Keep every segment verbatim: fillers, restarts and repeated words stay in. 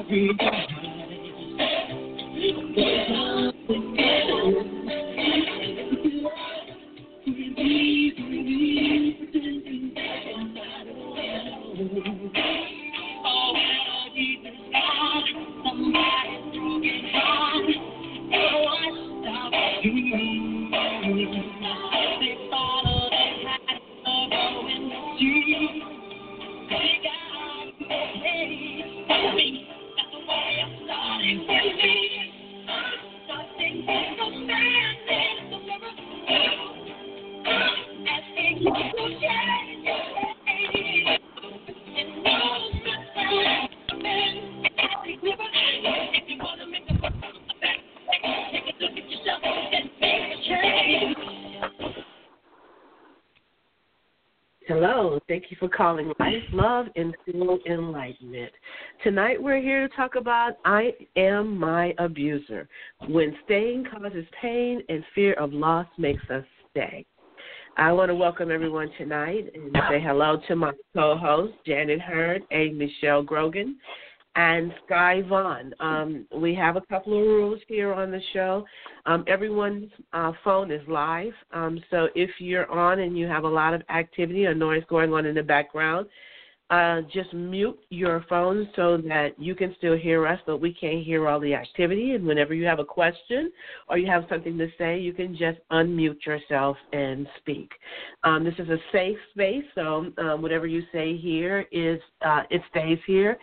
Hello, thank you for calling Life, Love, and Full Enlightenment. Tonight we're here to talk about I Am My Abuser, when staying causes pain and fear of loss makes us stay. I want to welcome everyone tonight and say hello to my co-hosts, Janet Hurd, A. Michelle Grogan, and Sky Vaughn. Um, we have a couple of rules here on the show. Um, everyone's uh, phone is live, um, so if you're on and you have a lot of activity or noise going on in the background, uh, just mute your phone so that you can still hear us, but we can't hear all the activity. And whenever you have a question or you have something to say, you can just unmute yourself and speak. Um, this is a safe space, so um, whatever you say here is uh, it stays here.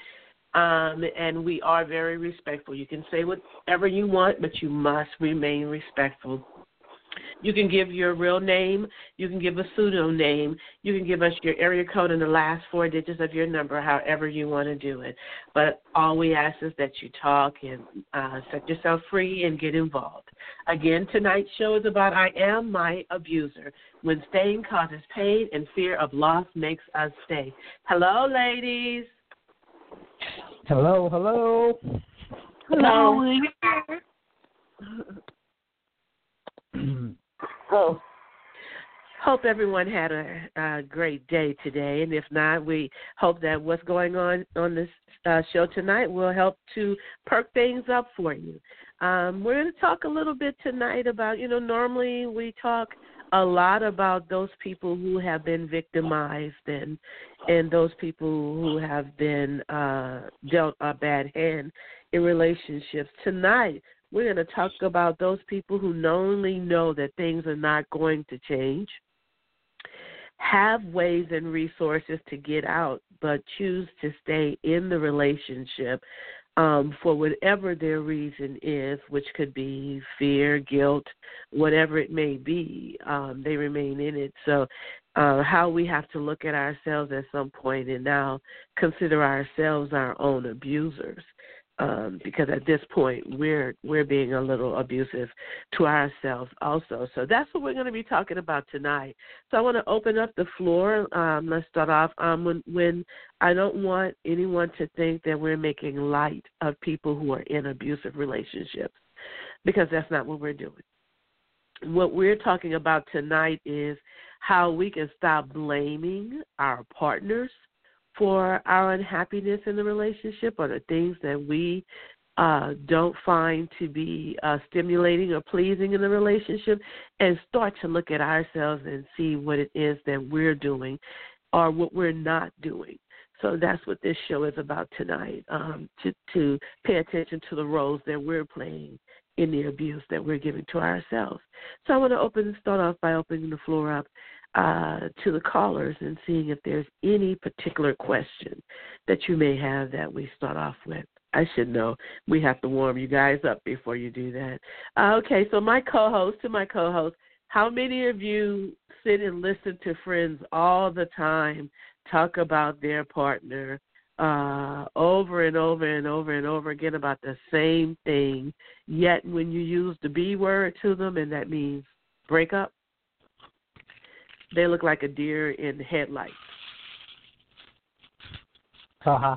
Um, and we are very respectful. You can say whatever you want, but you must remain respectful. You can give your real name. You can give a pseudonym. You can give us your area code and the last four digits of your number, however you want to do it. But all we ask is that you talk and uh, set yourself free and get involved. Again, tonight's show is about I Am My Abuser, when staying causes pain and fear of loss makes us stay. Hello, ladies. Hello, hello. Hello. Oh, hope everyone had a, a great day today, and if not, we hope that what's going on on this uh, show tonight will help to perk things up for you. Um, we're going to talk a little bit tonight about, you know, normally we talk a lot about those people who have been victimized and and those people who have been uh, dealt a bad hand in relationships. Tonight, we're going to talk about those people who not only know that things are not going to change, have ways and resources to get out, but choose to stay in the relationship um, for whatever their reason is, which could be fear, guilt, whatever it may be. Um, they remain in it. So uh, how we have to look at ourselves at some point and now consider ourselves our own abusers. Um, because at this point we're we're being a little abusive to ourselves also. So that's what we're going to be talking about tonight. So I want to open up the floor. Um, let's start off um, when, when I don't want anyone to think that we're making light of people who are in abusive relationships, because that's not what we're doing. What we're talking about tonight is how we can stop blaming our partners for our unhappiness in the relationship or the things that we uh, don't find to be uh, stimulating or pleasing in the relationship, and start to look at ourselves and see what it is that we're doing or what we're not doing. So that's what this show is about tonight, um, to, to pay attention to the roles that we're playing in the abuse that we're giving to ourselves. So I want to open start off by opening the floor up Uh, to the callers and seeing if there's any particular question that you may have that we start off with. I should know. We have to warm you guys up before you do that. Uh, okay, so my co-host, to my co-host, how many of you sit and listen to friends all the time talk about their partner uh, over and over and over and over again about the same thing, yet when you use the B word to them, and that means break up, they look like a deer in the headlights. Uh-huh.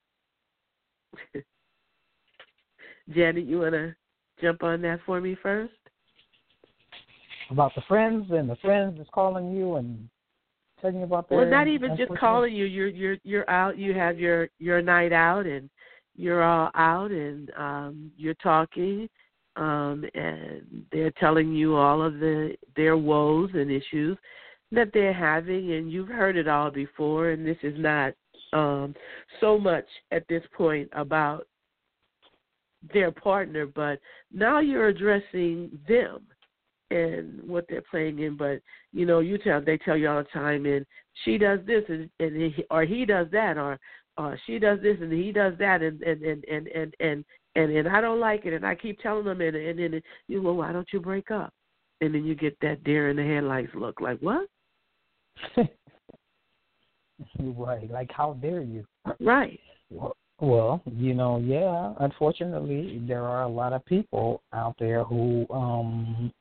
Janet, you want to jump on that for me first? About the friends and the friends is calling you and telling you about their... Well, not even just calling you. You're you're you're out. You have your, your night out, and you're all out and um, you're talking, um, and they're telling you all of the their woes and issues that they're having, and you've heard it all before, and this is not um, so much at this point about their partner, but now you're addressing them and what they're playing in. But you know, you tell they tell you all the time, and she does this, and, and he, or he does that, or uh, she does this, and he does that, and and and and and and, and, and I don't like it, and I keep telling them, and and then you well, why don't you break up? And then you get that deer in the headlights look, like what? Right, like how dare you? Right. Well, well, you know, yeah. Unfortunately, there are a lot of people out there who um,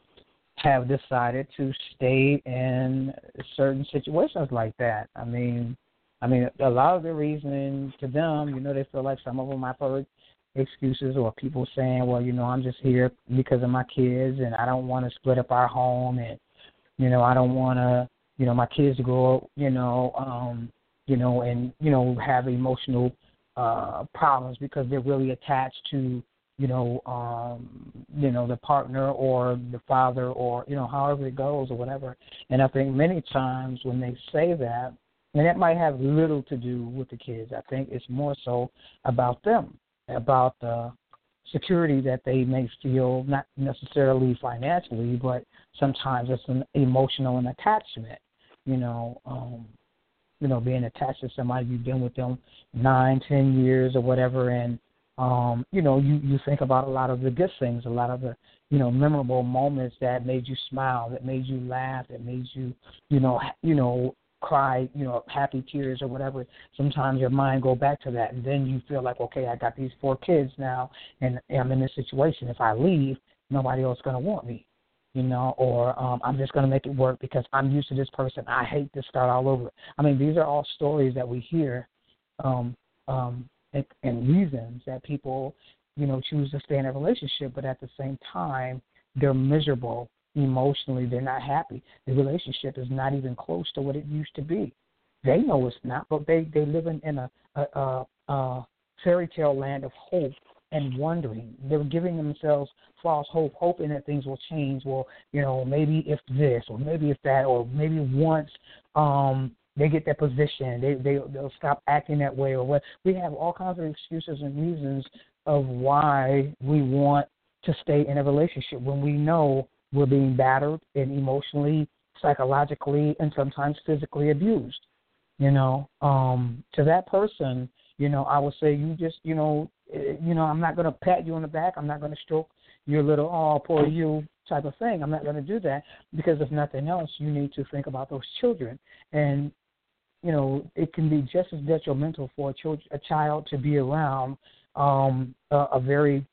have decided to stay in certain situations like that. I mean, I mean, a lot of the reasoning to them, you know, they feel like some of them I've heard excuses or people saying, well, you know, I'm just here because of my kids, and I don't want to split up our home, and you know, I don't want to, you know, my kids to grow up, you know, um, you know, and you know, have emotional uh, problems because they're really attached to, you know, um, you know, the partner or the father or, you know, however it goes or whatever. And I think many times when they say that, and that might have little to do with the kids, I think it's more so about them, about the security that they may feel, not necessarily financially, but sometimes it's an emotional and attachment, you know, um, you know, being attached to somebody, you've been with them nine, ten years or whatever, and, um, you know, you, you think about a lot of the good things, a lot of the, you know, memorable moments that made you smile, that made you laugh, that made you, you know, you know, cry, you know, happy tears or whatever. Sometimes your mind go back to that, and then you feel like, okay, I got these four kids now, and I'm in this situation. If I leave, nobody else is going to want me, you know, or um, I'm just going to make it work because I'm used to this person. I hate to start all over. I mean, these are all stories that we hear um, um, and, and reasons that people, you know, choose to stay in a relationship, but at the same time, they're miserable. Emotionally, they're not happy. The relationship is not even close to what it used to be. They know it's not, but they, they live in, in a, a, a, a fairy tale land of hope and wondering. They're giving themselves false hope, hoping that things will change. Well, you know, maybe if this or maybe if that or maybe once um, they get that position, they, they, they'll stop acting that way or what. We have all kinds of excuses and reasons of why we want to stay in a relationship when we know we're being battered and emotionally, psychologically, and sometimes physically abused. You know, um, to that person, you know, I would say you just, you know, you know, I'm not going to pat you on the back. I'm not going to stroke your little, oh, poor you type of thing. I'm not going to do that because if nothing else, you need to think about those children. And, you know, it can be just as detrimental for a, child, a child to be around um, a, a very,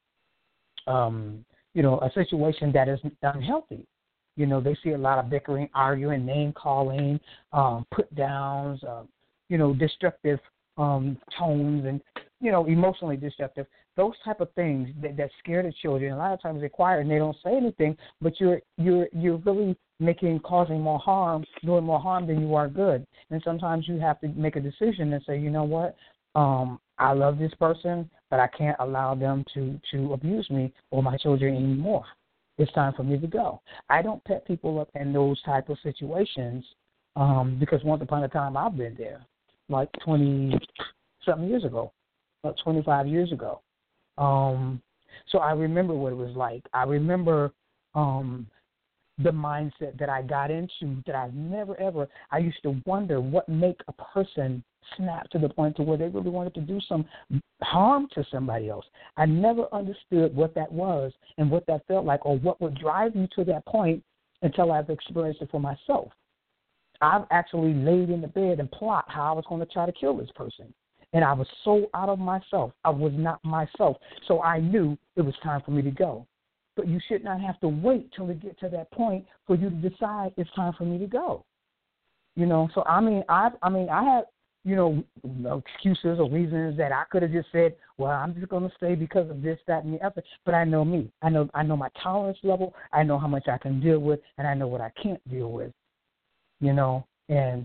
um, you know, a situation that is unhealthy. You know, they see a lot of bickering, arguing, name-calling, um, put-downs, uh, you know, destructive um, tones and, you know, emotionally destructive. Those type of things that, that scare the children. A lot of times they're quiet and they don't say anything, but you're you're you're really making, causing more harm, doing more harm than you are good. And sometimes you have to make a decision and say, you know what, um, I love this person, but I can't allow them to, to abuse me or my children anymore. It's time for me to go. I don't pet people up in those type of situations um, because once upon a time I've been there, like twenty-something years ago, about twenty-five years ago. Um, so I remember what it was like. I remember um, the mindset that I got into that I've never, ever, I used to wonder what make a person snap to the point to where they really wanted to do some harm to somebody else. I never understood what that was and what that felt like or what would drive you to that point until I've experienced it for myself. I've actually laid in the bed and plot how I was going to try to kill this person. And I was so out of myself. I was not myself. So I knew it was time for me to go. But you should not have to wait till it get to that point for you to decide it's time for me to go. You know, so I mean, I I mean, I had, you know, excuses or reasons that I could have just said, well, I'm just going to stay because of this, that, and the other. But I know me. I know I know my tolerance level. I know how much I can deal with, and I know what I can't deal with, you know. And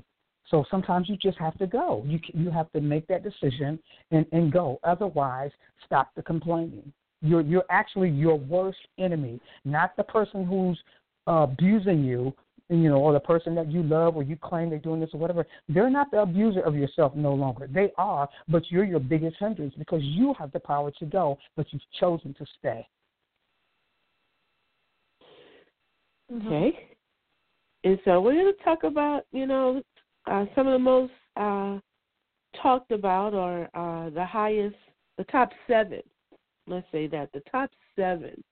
So sometimes you just have to go. You you have to make that decision and, and go. Otherwise, stop the complaining. You're you're actually your worst enemy, not the person who's uh, abusing you, you know, or the person that you love or you claim they're doing this or whatever. They're not the abuser of yourself no longer. They are, but you're your biggest hindrance because you have the power to go, but you've chosen to stay. Okay. And so we're going to talk about, you know, uh, some of the most uh, talked about or uh, the highest, the top seven, let's say that, the top seven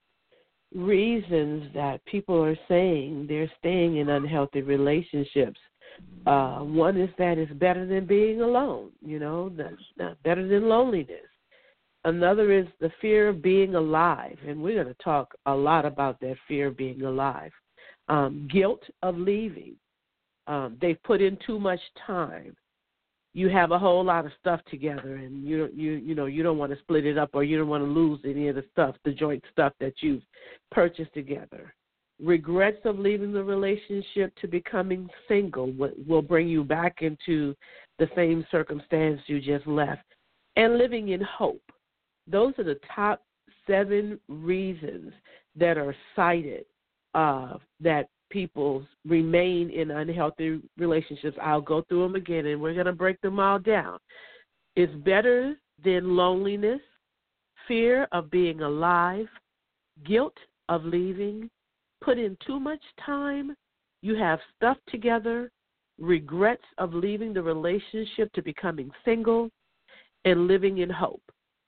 reasons that people are saying they're staying in unhealthy relationships. Uh, one is that it's better than being alone, you know, that's not better than loneliness. Another is the fear of being alive, and we're going to talk a lot about that fear of being alive. Um, guilt of leaving. Um, they've put in too much time. You have a whole lot of stuff together, and you you you know you don't want to split it up, or you don't want to lose any of the stuff, the joint stuff that you've purchased together. Regrets of leaving the relationship to becoming single will, will bring you back into the same circumstance you just left, and living in hope. Those are the top seven reasons that are cited uh, that people remain in unhealthy relationships. I'll go through them again, and we're going to break them all down. It's better than loneliness, fear of being alive, guilt of leaving, put in too much time, you have stuff together, regrets of leaving the relationship to becoming single, and living in hope.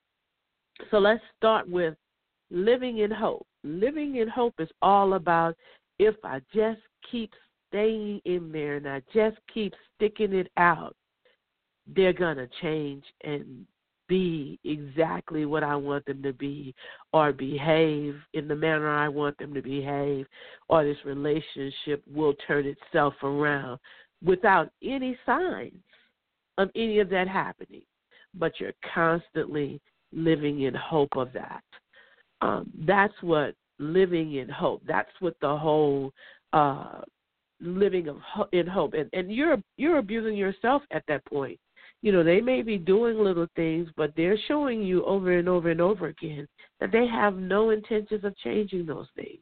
So let's start with living in hope. Living in hope is all about if I just keep staying in there and I just keep sticking it out, they're going to change and be exactly what I want them to be, or behave in the manner I want them to behave, or this relationship will turn itself around without any signs of any of that happening. But you're constantly living in hope of that. Um, that's what living in hope. That's what the whole uh, living of ho- in hope. And, and you're you're abusing yourself at that point. You know, they may be doing little things, but they're showing you over and over and over again that they have no intentions of changing those things.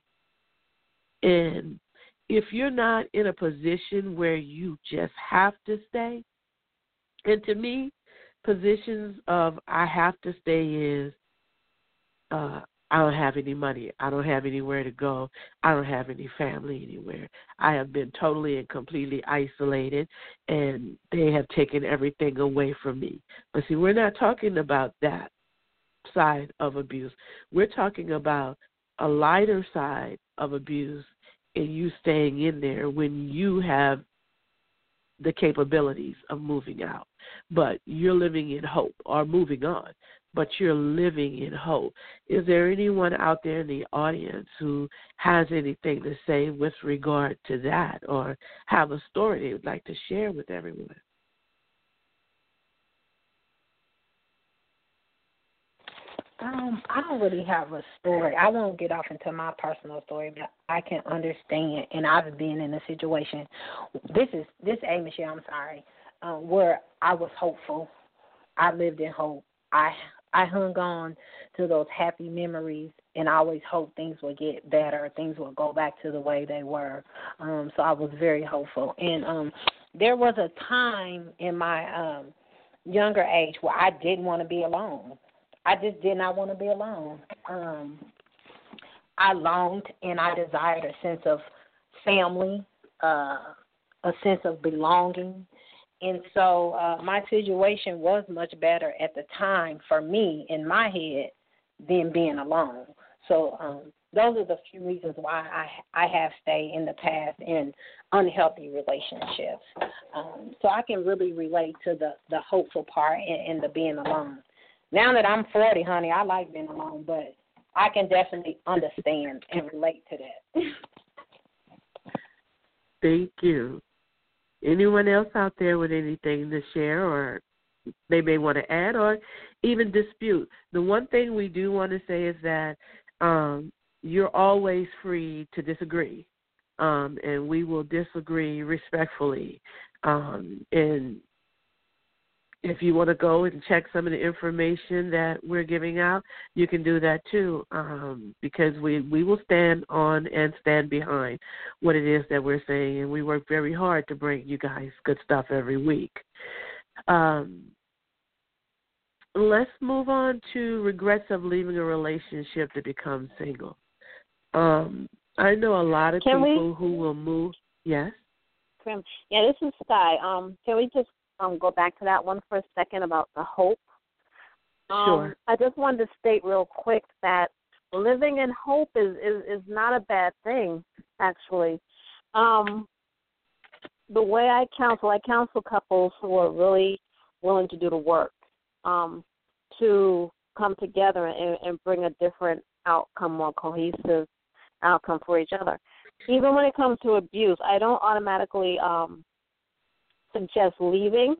And if you're not in a position where you just have to stay, and to me, positions of I have to stay is uh, I don't have any money. I don't have anywhere to go. I don't have any family anywhere. I have been totally and completely isolated, and they have taken everything away from me. But see, we're not talking about that side of abuse. We're talking about a lighter side of abuse and you staying in there when you have the capabilities of moving out. But you're living in hope, or moving on, but you're living in hope. Is there anyone out there in the audience who has anything to say with regard to that, or have a story they would like to share with everyone? Um, I don't really have a story. I won't get off into my personal story, but I can understand, and I've been in a situation. This is this A. Michelle, I'm sorry, uh, where I was hopeful. I lived in hope. I I hung on to those happy memories, and I always hoped things would get better, things would go back to the way they were. Um, so I was very hopeful, and um, there was a time in my um, younger age where I didn't want to be alone. I just did not want to be alone. Um, I longed and I desired a sense of family, uh, a sense of belonging. And so uh, my situation was much better at the time for me in my head than being alone. So um, those are the few reasons why I, I have stayed in the past in unhealthy relationships. Um, so I can really relate to the, the hopeful part and, and the being alone. Now that I'm forty, honey, I like being alone, but I can definitely understand and relate to that. Thank you. Anyone else out there with anything to share, or they may want to add or even dispute? The one thing we do want to say is that um, you're always free to disagree. um, and we will disagree respectfully. Um, and if you want to go and check some of the information that we're giving out, you can do that too, um, because we, we will stand on and stand behind what it is that we're saying, and we work very hard to bring you guys good stuff every week. Um, let's move on to regrets of leaving a relationship to become single. Um, I know a lot of can people we, who will move. Yes? Yeah, this is Sky. Um, can we just Um, go back to that one for a second about the hope. Um, Sure. I just wanted to state real quick that living in hope is, is, is not a bad thing, actually. Um, the way I counsel, I counsel couples who are really willing to do the work um, to come together and, and bring a different outcome, more cohesive outcome for each other. Even when it comes to abuse, I don't automatically um, suggest leaving,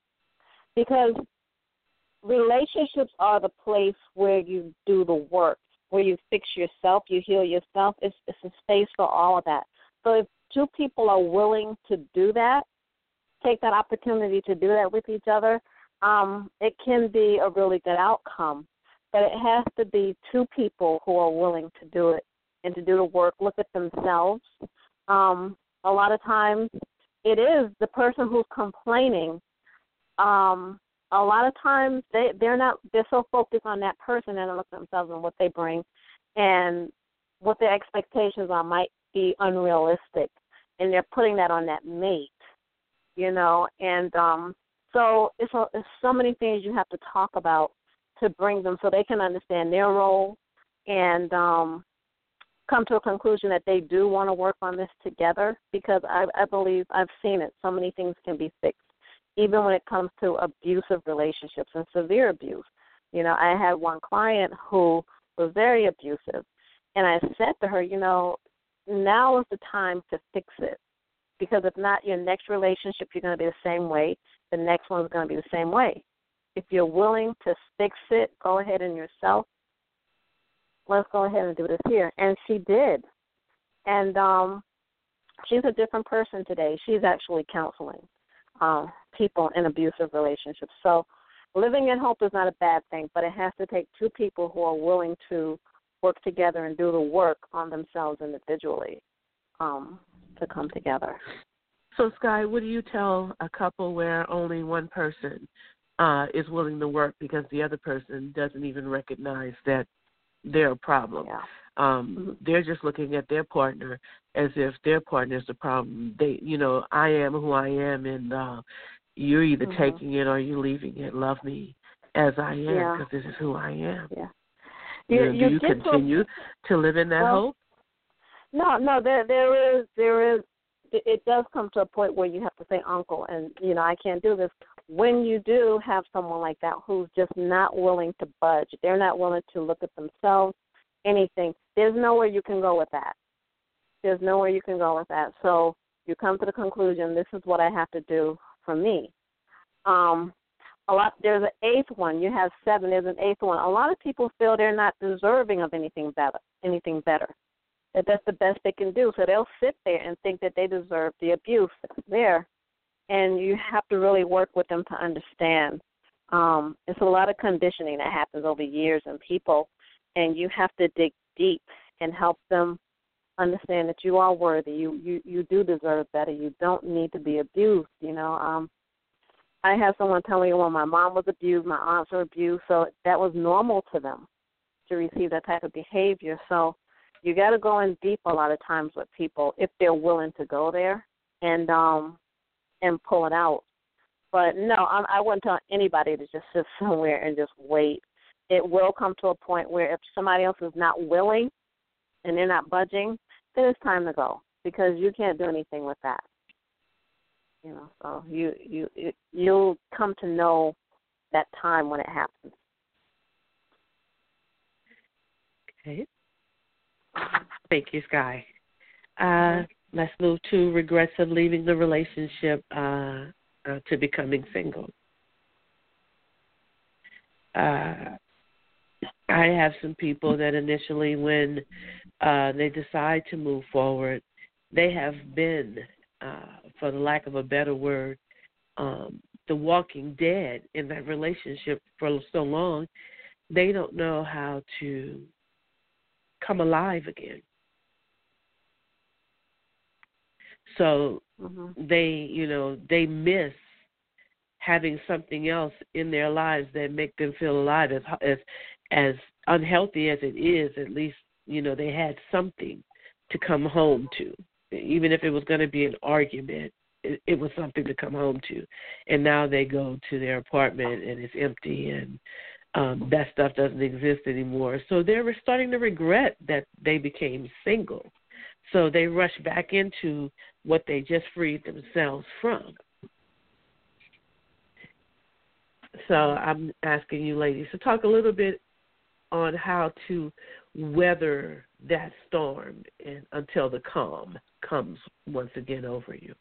because relationships are the place where you do the work, where you fix yourself, you heal yourself. It's, it's a space for all of that. So if two people are willing to do that, take that opportunity to do that with each other, um, it can be a really good outcome. But it has to be two people who are willing to do it and to do the work, look at themselves. Um, a lot of times, it is the person who's complaining. Um, a lot of times they, they're not, they're so focused on that person and look at themselves and what they bring and what their expectations are might be unrealistic. And they're putting that on that mate, you know. And um, so it's, a, it's so many things you have to talk about to bring them so they can understand their role and um, come to a conclusion that they do want to work on this together, because I, I believe I've seen it. So many things can be fixed, even when it comes to abusive relationships and severe abuse. You know, I had one client who was very abusive, and I said to her, you know, now is the time to fix it, because if not, your next relationship, you're going to be the same way. The next one's going to be the same way. If you're willing to fix it, go ahead and yourself, let's go ahead and do this here. And she did. And um, she's a different person today. She's actually counseling um, people in abusive relationships. So living in hope is not a bad thing, but it has to take two people who are willing to work together and do the work on themselves individually um, to come together. So, Sky, what do you tell a couple where only one person uh, is willing to work because the other person doesn't even recognize that they're a problem? Yeah. Um, mm-hmm. They're just looking at their partner as if their partner is the problem. They, you know, I am who I am, and uh, you're either mm-hmm. taking it or you're leaving it. Love me as I am, yeah. because this is who I am. Yeah. You, You, know, you do you get continue to, to live in that well, hope? No, no. There, there is, there is. It, it does come to a point where you have to say, "Uncle," and you know, I can't do this. When you do have someone like that who's just not willing to budge, they're not willing to look at themselves, anything. There's nowhere you can go with that. There's nowhere you can go with that. So you come to the conclusion, this is what I have to do for me. Um, a lot. There's an eighth one. You have seven. There's an eighth one. A lot of people feel they're not deserving of anything better. Anything better. That that's the best they can do. So they'll sit there and think that they deserve the abuse that's there. And you have to really work with them to understand. Um, it's a lot of conditioning that happens over years in people, and you have to dig deep and help them understand that you are worthy. You you, you do deserve better. You don't need to be abused. You know, um, I had someone tell me, well, my mom was abused, my aunts were abused, so that was normal to them to receive that type of behavior. So you got to go in deep a lot of times with people if they're willing to go there and um, and pull it out. But no, I, I wouldn't tell anybody to just sit somewhere and just wait. It will come to a point where if somebody else is not willing and they're not budging, then it's time to go, because you can't do anything with that. You know, so you you it, you'll come to know that time when it happens. Okay. Thank you, Sky. Uh, let's move to regrets of leaving the relationship uh, uh, to becoming single. Uh, I have some people that initially, when uh, they decide to move forward, they have been, uh, for the lack of a better word, um, the walking dead in that relationship for so long, they don't know how to come alive again. So mm-hmm. they, you know, they miss having something else in their lives that make them feel alive. As as as unhealthy as it is, at least, you know, they had something to come home to. Even if it was going to be an argument, it, it was something to come home to. And now they go to their apartment and it's empty, and um, that stuff doesn't exist anymore. So they're starting to regret that they became single. So they rush back into what they just freed themselves from. So I'm asking you ladies to talk a little bit on how to weather that storm and until the calm comes once again over you.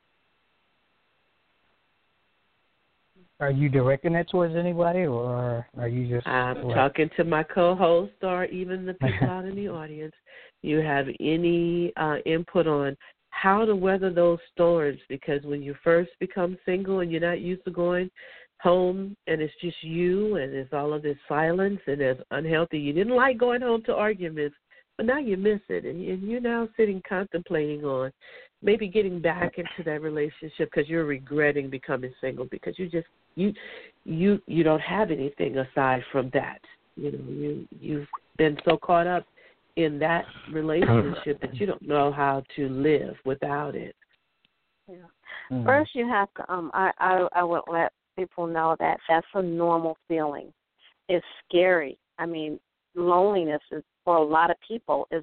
Are you directing that towards anybody, or are you just... I'm what? talking to my co-host or even the people out in the audience. You have any uh, input on how to weather those storms? Because when you first become single and you're not used to going home and it's just you and it's all of this silence and it's unhealthy. You didn't like going home to arguments, but now you miss it, and you're now sitting contemplating on maybe getting back into that relationship because you're regretting becoming single because you just you you you don't have anything aside from that. You know, you you've been so caught up in that relationship that you don't know how to live without it. Yeah. Mm-hmm. First, you have to. Um, I I I would let people know that that's a normal feeling. It's scary. I mean, loneliness is, for a lot of people, is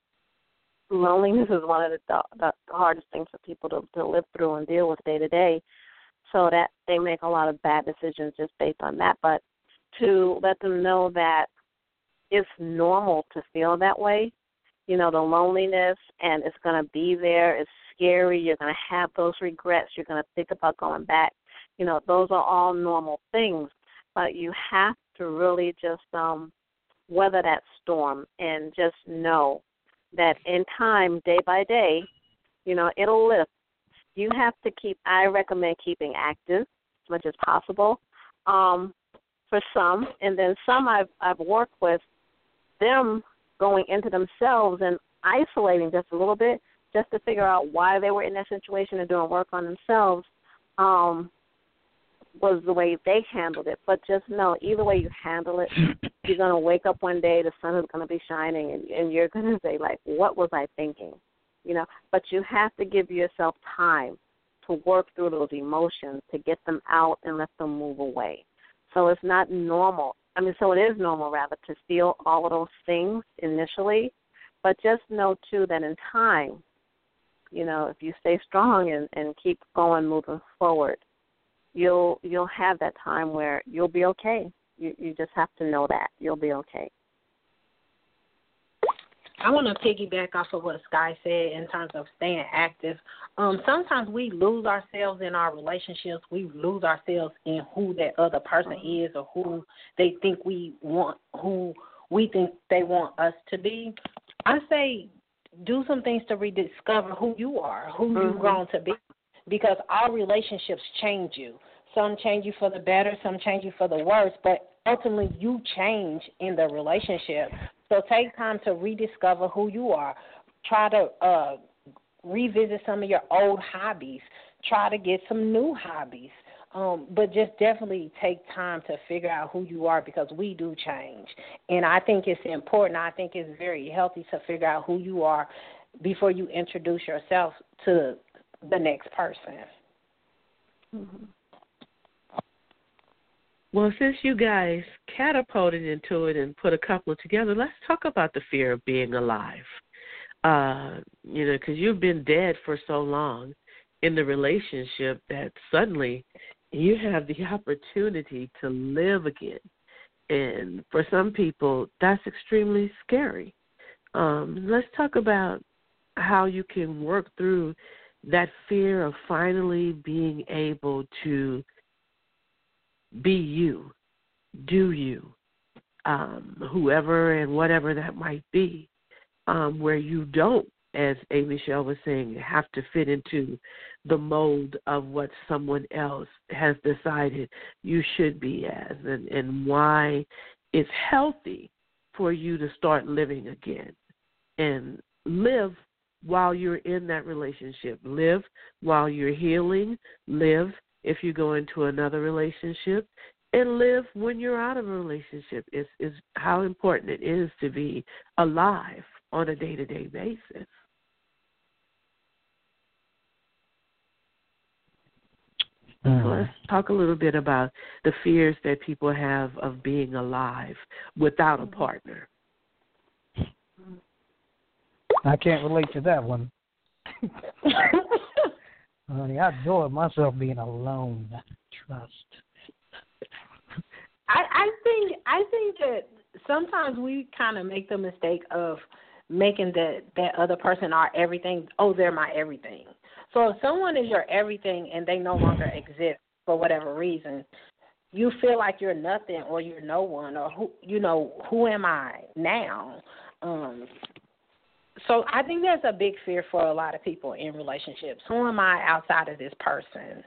loneliness is one of the, the hardest things for people to, to live through and deal with day to day. So that they make a lot of bad decisions just based on that. But to let them know that it's normal to feel that way, you know, the loneliness, and it's going to be there. It's scary. You're going to have those regrets. You're going to think about going back. You know, those are all normal things. But you have to really just um, weather that storm and just know that in time, day by day, you know, it'll lift. You have to keep, I recommend keeping active as much as possible um, for some. And then some I've, I've worked with, them going into themselves and isolating just a little bit just to figure out why they were in that situation and doing work on themselves um, was the way they handled it. But just know, either way you handle it, you're going to wake up one day, the sun is going to be shining, and, and you're going to say, like, what was I thinking? You know, but you have to give yourself time to work through those emotions, to get them out and let them move away. So it's not normal. I mean, so it is normal, rather, to feel all of those things initially, but just know, too, that in time, you know, if you stay strong and, and keep going, moving forward, you'll you'll have that time where you'll be okay. You you just have to know that you'll be okay. I want to piggyback off of what Sky said in terms of staying active. Um, sometimes we lose ourselves in our relationships. We lose ourselves in who that other person is or who they think we want, who we think they want us to be. I say do some things to rediscover who you are, who mm-hmm. you've grown to be, because all relationships change you. Some change you for the better, some change you for the worse, but ultimately you change in the relationship. So take time to rediscover who you are. Try to uh, revisit some of your old hobbies. Try to get some new hobbies. Um, but just definitely take time to figure out who you are, because we do change. And I think it's important. I think it's very healthy to figure out who you are before you introduce yourself to the next person. Mm-hmm. Well, since you guys catapulted into it and put a couple together, let's talk about the fear of being alive. Uh, you know, because you've been dead for so long in the relationship that suddenly you have the opportunity to live again. And for some people, that's extremely scary. Um, let's talk about how you can work through that fear of finally being able to be you, do you, um, whoever and whatever that might be, um, where you don't as A. Michelle was saying, have to fit into the mold of what someone else has decided you should be as, and, and why it's healthy for you to start living again and live while you're in that relationship. Live while you're healing. Live if you go into another relationship. And live when you're out of a relationship. Is is how important it is to be alive on a day-to-day basis. Mm. So let's talk a little bit about the fears that people have of being alive without a partner. I can't relate to that one. Honey, I enjoy myself being alone. Trust. I, I think I think that sometimes we kind of make the mistake of making that that other person our everything. Oh, they're my everything. So if someone is your everything and they no longer exist for whatever reason, you feel like you're nothing or you're no one, or who you know who am I now? Um, so I think there's a big fear for a lot of people in relationships. Who am I outside of this person?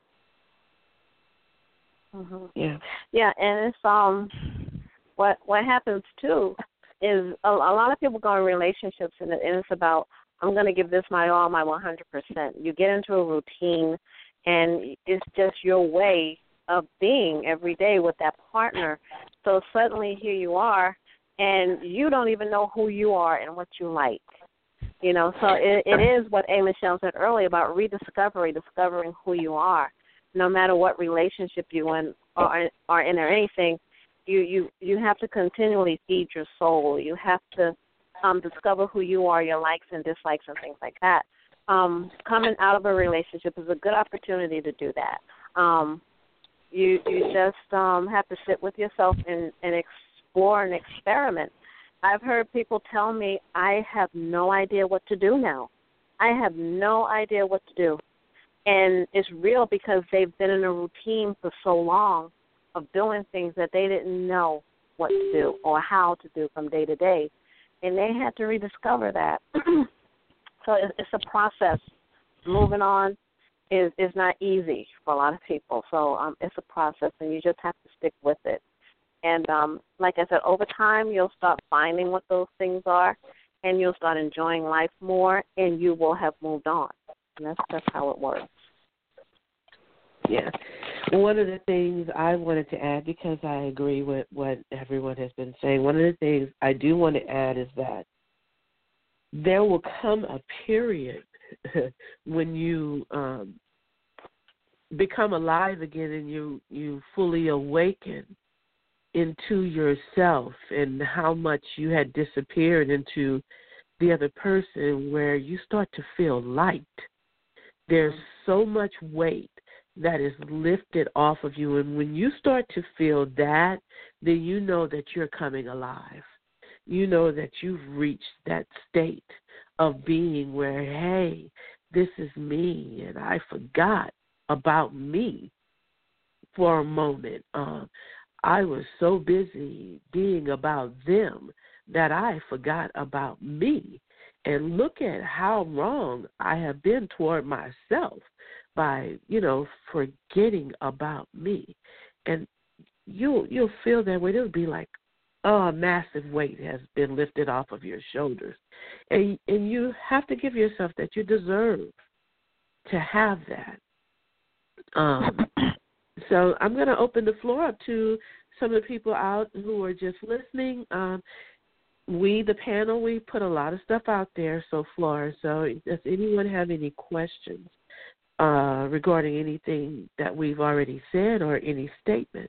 Mm-hmm. Yeah, yeah, and it's um, what what happens too is a, a lot of people go in relationships and, it, and it's about I'm going to give this my all, my one hundred percent. You get into a routine, and it's just your way of being every day with that partner. So suddenly here you are, and you don't even know who you are and what you like. You know, so it, it is what A. Michelle said earlier about rediscovery, discovering who you are. No matter what relationship you're in or, or in or anything, you, you, you have to continually feed your soul. You have to um, discover who you are, your likes and dislikes and things like that. Um, coming out of a relationship is a good opportunity to do that. Um, you you just um, have to sit with yourself and, and explore and experiment. I've heard people tell me, I have no idea what to do now. I have no idea what to do. And it's real because they've been in a routine for so long of doing things that they didn't know what to do or how to do from day to day. And they had to rediscover that. So it's a process. Moving on is, is not easy for a lot of people. So um, it's a process, and you just have to stick with it. And um, like I said, over time, you'll start finding what those things are, and you'll start enjoying life more, and you will have moved on. And that's, that's how it works. Yeah. One of the things I wanted to add, because I agree with what everyone has been saying, one of the things I do want to add is that there will come a period when you um, become alive again and you, you fully awaken into yourself and how much you had disappeared into the other person, where you start to feel light. There's so much weight that is lifted off of you, and when you start to feel that, then you know that you're coming alive. You know that you've reached that state of being where, hey, this is me, and I forgot about me for a moment. Um, I was so busy being about them that I forgot about me. And look at how wrong I have been toward myself by, you know, forgetting about me. And you'll you'll feel that way. It'll be like, oh, a massive weight has been lifted off of your shoulders. And and you have to give yourself that you deserve to have that. Um, so I'm going to open the floor up to some of the people out who are just listening. Um, we, the panel, we put a lot of stuff out there so far. So does anyone have any questions uh, regarding anything that we've already said or any statement?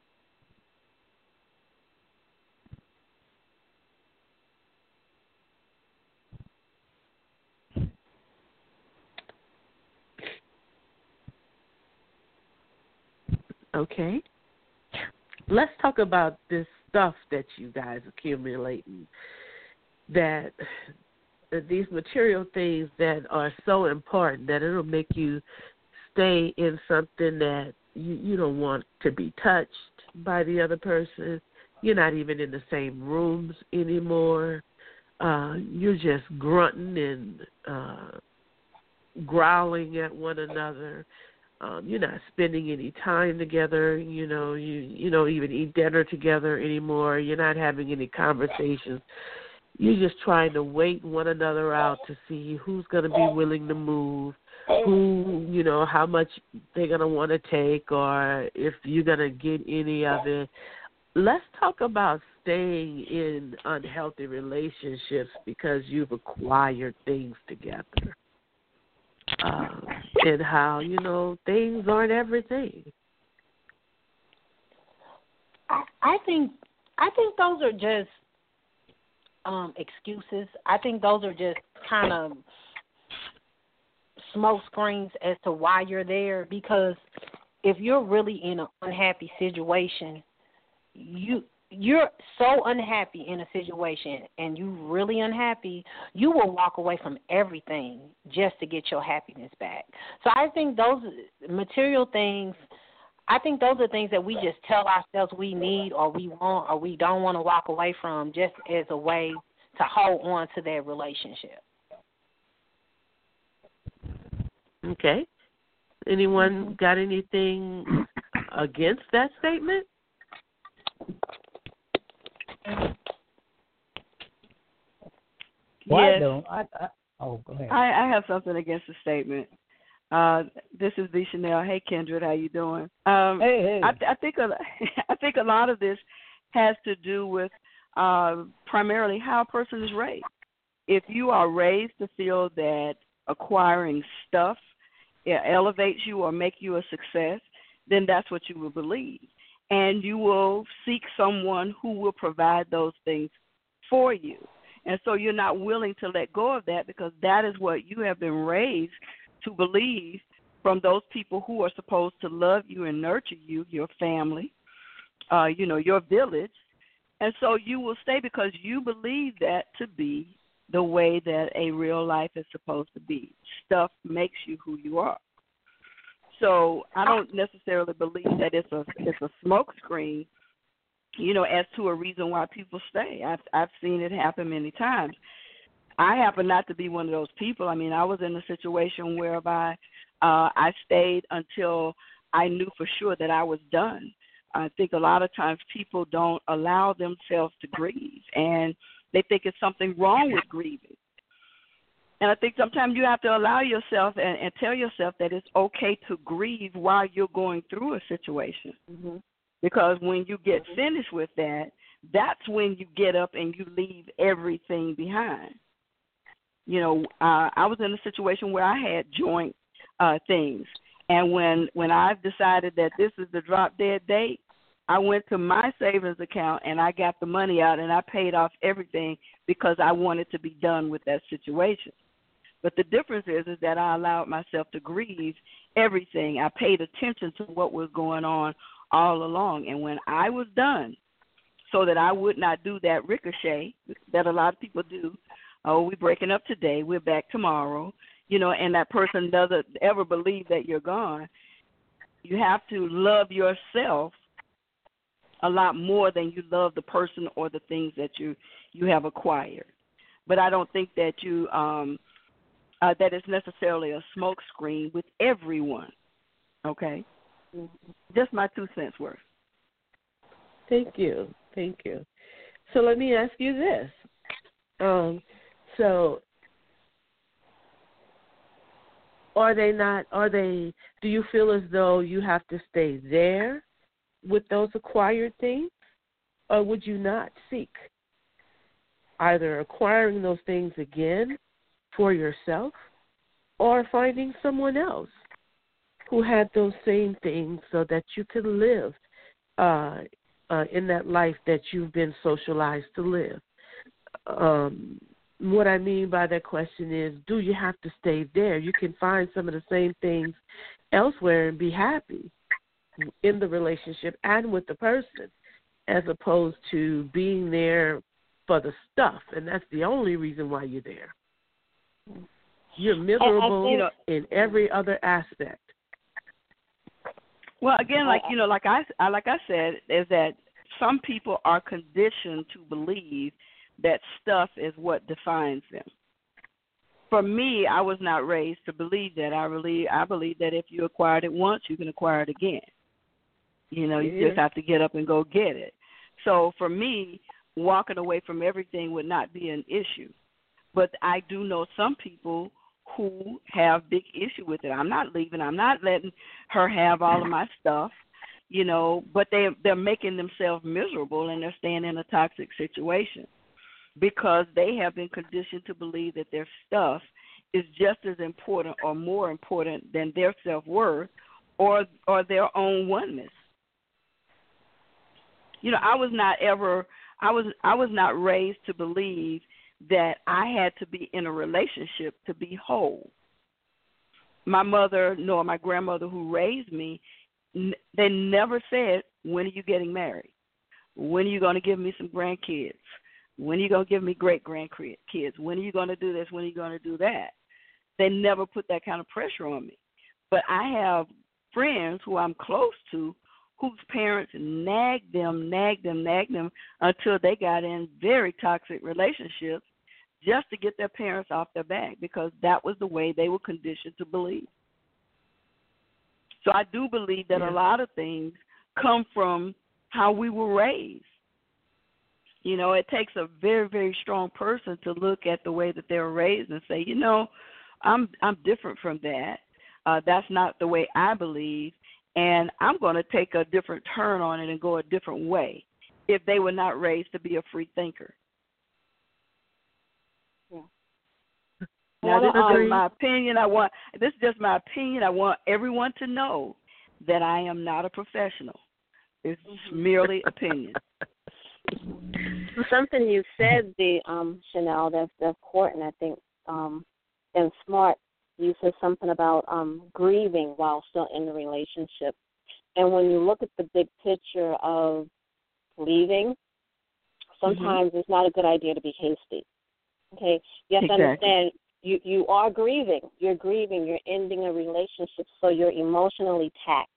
Okay. Let's talk about this stuff that you guys accumulating, that, that these material things that are so important that it'll make you stay in something that you, you don't want to be touched by the other person. You're not even in the same rooms anymore. uh, you're just grunting and uh, growling at one another. Um, you're not spending any time together. You know, you you don't even eat dinner together anymore. You're not having any conversations. You're just trying to wait one another out to see who's going to be willing to move, who, you know, how much they're going to want to take, or if you're going to get any of it. Let's talk about staying in unhealthy relationships because you've acquired things together. Uh, and how, you know, things aren't everything. I, I think I think those are just um, excuses. I think those are just kind of smoke screens as to why you're there. Because if you're really in an unhappy situation, you you're so unhappy in a situation and you're really unhappy, you will walk away from everything just to get your happiness back. So I think those material things, I think those are things that we just tell ourselves we need or we want or we don't want to walk away from just as a way to hold on to that relationship. Okay. Anyone got anything against that statement? Well, yes. I don't. I, I, oh, go ahead. I, I have something against the statement. Uh, this is V. Chanel. Hey, Kendra, how you doing? Um, hey, hey. I, I think a, I think a lot of this has to do with uh, primarily how a person is raised. If you are raised to feel that acquiring stuff elevates you or make you a success, then that's what you will believe. And you will seek someone who will provide those things for you. And so you're not willing to let go of that because that is what you have been raised to believe from those people who are supposed to love you and nurture you, your family, uh, you know, your village. And so you will stay because you believe that to be the way that a real life is supposed to be. Stuff makes you who you are. So I don't necessarily believe that it's a it's a smoke screen, you know, as to a reason why people stay. I've I've seen it happen many times. I happen not to be one of those people. I mean, I was in a situation whereby uh, I stayed until I knew for sure that I was done. I think a lot of times people don't allow themselves to grieve, and they think it's something wrong with grieving. And I think sometimes you have to allow yourself and, and tell yourself that it's okay to grieve while you're going through a situation. Mm-hmm. Because when you get finished with that, that's when you get up and you leave everything behind. You know, uh, I was in a situation where I had joint uh, things. And when, when I've decided that this is the drop dead date, I went to my savings account and I got the money out and I paid off everything because I wanted to be done with that situation. But the difference is, is that I allowed myself to grieve everything. I paid attention to what was going on all along. And when I was done, so that I would not do that ricochet that a lot of people do, oh, we're breaking up today, we're back tomorrow, you know, and that person doesn't ever believe that you're gone, you have to love yourself a lot more than you love the person or the things that you, you have acquired. But I don't think that you um, – Uh, that is necessarily a smoke screen with everyone, okay? Mm-hmm. Just my two cents worth. Thank you. Thank you. So let me ask you this. Um, so are they not, are they, do you feel as though you have to stay there with those acquired things, or would you not seek either acquiring those things again for yourself or finding someone else who had those same things so that you could live uh, uh, in that life that you've been socialized to live? Um, what I mean by that question is, do you have to stay there? You can find some of the same things elsewhere and be happy in the relationship and with the person, as opposed to being there for the stuff, and that's the only reason why you're there. You're miserable think, you know, in every other aspect. Well, again, like you know, like I, like I said, is that some people are conditioned to believe that stuff is what defines them. For me, I was not raised to believe that. I really, I believe that if you acquired it once, you can acquire it again. You know, you Yeah. just have to get up and go get it. So for me, walking away from everything would not be an issue. But I do know some people who have big issue with it. I'm not leaving. I'm not letting her have all of my stuff, you know, but they, they're making themselves miserable and they're staying in a toxic situation because they have been conditioned to believe that their stuff is just as important or more important than their self-worth or or their own oneness. You know, I was not ever I was I was not raised to believe that I had to be in a relationship to be whole. My mother nor my grandmother who raised me, they never said, when are you getting married? When are you going to give me some grandkids? When are you going to give me great-grandkids? When are you going to do this? When are you going to do that? They never put that kind of pressure on me. But I have friends who I'm close to whose parents nagged them, nagged them, nagged them until they got in very toxic relationships just to get their parents off their back because that was the way they were conditioned to believe. So I do believe that Yeah. a lot of things come from how we were raised. You know, it takes a very, very strong person to look at the way that they were raised and say, you know, I'm I'm different from that. Uh, that's not the way I believe, and I'm going to take a different turn on it and go a different way if they were not raised to be a free thinker. Yeah. Now, this is Agree. just my opinion. I want this is just my opinion. I want everyone to know that I am not a professional. It's Mm-hmm. merely opinion. Something you said, the um, Chanel, that's, that's important, I think, um, and smart. You said something about um, grieving while still in the relationship. And when you look at the big picture of leaving, sometimes mm-hmm. it's not a good idea to be hasty. Okay? You have exactly. to understand you, you are grieving. You're grieving. You're ending a relationship, so you're emotionally taxed.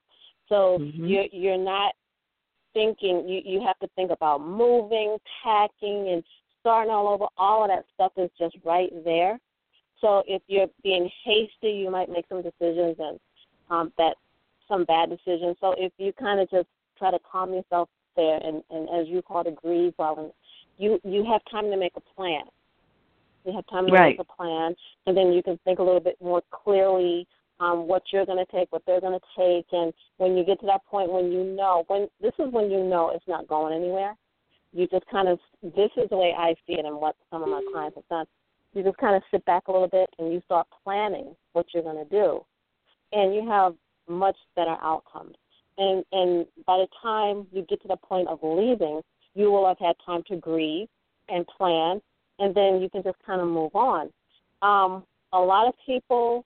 So mm-hmm. you're, you're not thinking, you, you have to think about moving, packing, and starting all over. All of that stuff is just right there. So if you're being hasty, you might make some decisions and um, that some bad decisions. So if you kind of just try to calm yourself there and, and as you call it, grieve, well, you, you have time to make a plan. You have time to right. make a plan, and then you can think a little bit more clearly um, what you're going to take, what they're going to take, and when you get to that point when you know, when this is when you know it's not going anywhere, you just kind of, this is the way I see it and what some of my clients have done. You just kind of sit back a little bit and you start planning what you're going to do, and you have much better outcomes. And and by the time you get to the point of leaving, you will have had time to grieve and plan, and then you can just kind of move on. Um, a lot of people,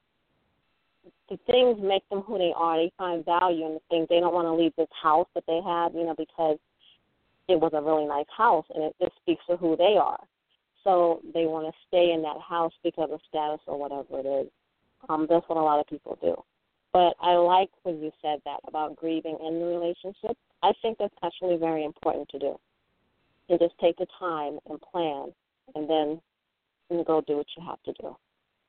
the things make them who they are. They find value in the things. They don't want to leave this house that they have, you know, because it was a really nice house, and it, it speaks to who they are. So they want to stay in that house because of status or whatever it is. Um, that's what a lot of people do. But I like when you said that about grieving in the relationship. I think that's actually very important to do. And just take the time and plan, and then you go do what you have to do.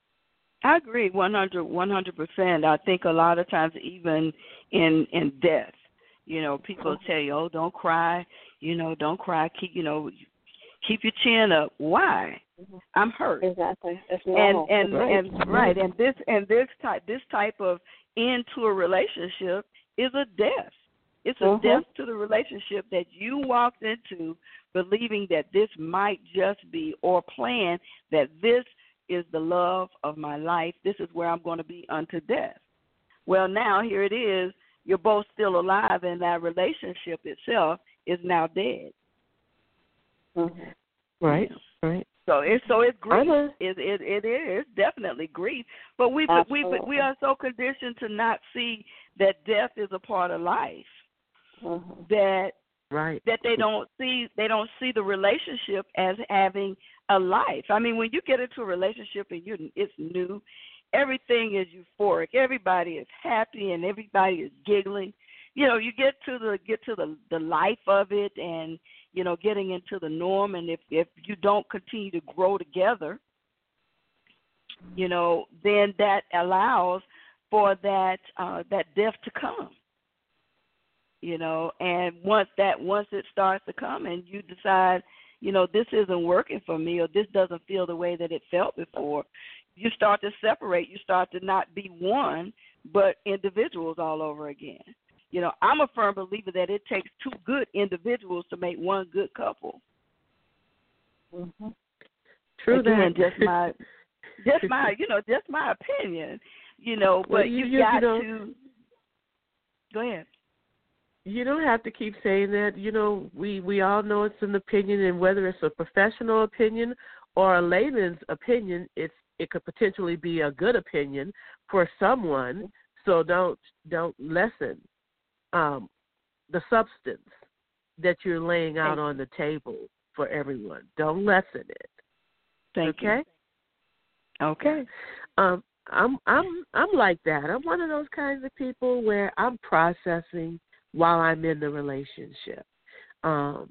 I agree one hundred percent. I think a lot of times even in, in death, you know, people mm-hmm. tell you, oh, don't cry, you know, don't cry, keep, you know, keep your chin up. Why? Mm-hmm. I'm hurt. Exactly. It's normal. And and, right. and right, and this and this type this type of end to a relationship is a death. It's a mm-hmm. death to the relationship that you walked into believing that this might just be, or plan that this is the love of my life. This is where I'm going to be unto death. Well, now here it is. You're both still alive, and that relationship itself is now dead. Mm-hmm. Right, right. So it's so it's grief. It, it it is definitely grief. But we we we are so conditioned to not see that death is a part of life. Mm-hmm. That right. that they don't see they don't see the relationship as having a life. I mean, when you get into a relationship and you it's new, everything is euphoric. Everybody is happy and everybody is giggling. you know, you get to the get to the the life of it, and you know, getting into the norm. And if if you don't continue to grow together, you know, then that allows for that uh, that death to come. You know, and once that once it starts to come, and you decide, you know, this isn't working for me, or this doesn't feel the way that it felt before, you start to separate. You start to not be one, but individuals all over again. You know, I'm a firm believer that it takes two good individuals to make one good couple. Mm-hmm. True Again, that. just my, just my, you know, just my opinion. You know, but well, you, you've you, got you know, to. Go ahead. You don't have to keep saying that. You know, we, we all know it's an opinion, and whether it's a professional opinion or a layman's opinion, it's it could potentially be a good opinion for someone. So don't don't lessen um, the substance that you're laying out on the table for everyone. Don't lessen it. Thank okay? you. Okay. Um, I'm I'm I'm like that. I'm one of those kinds of people where I'm processing while I'm in the relationship. Um,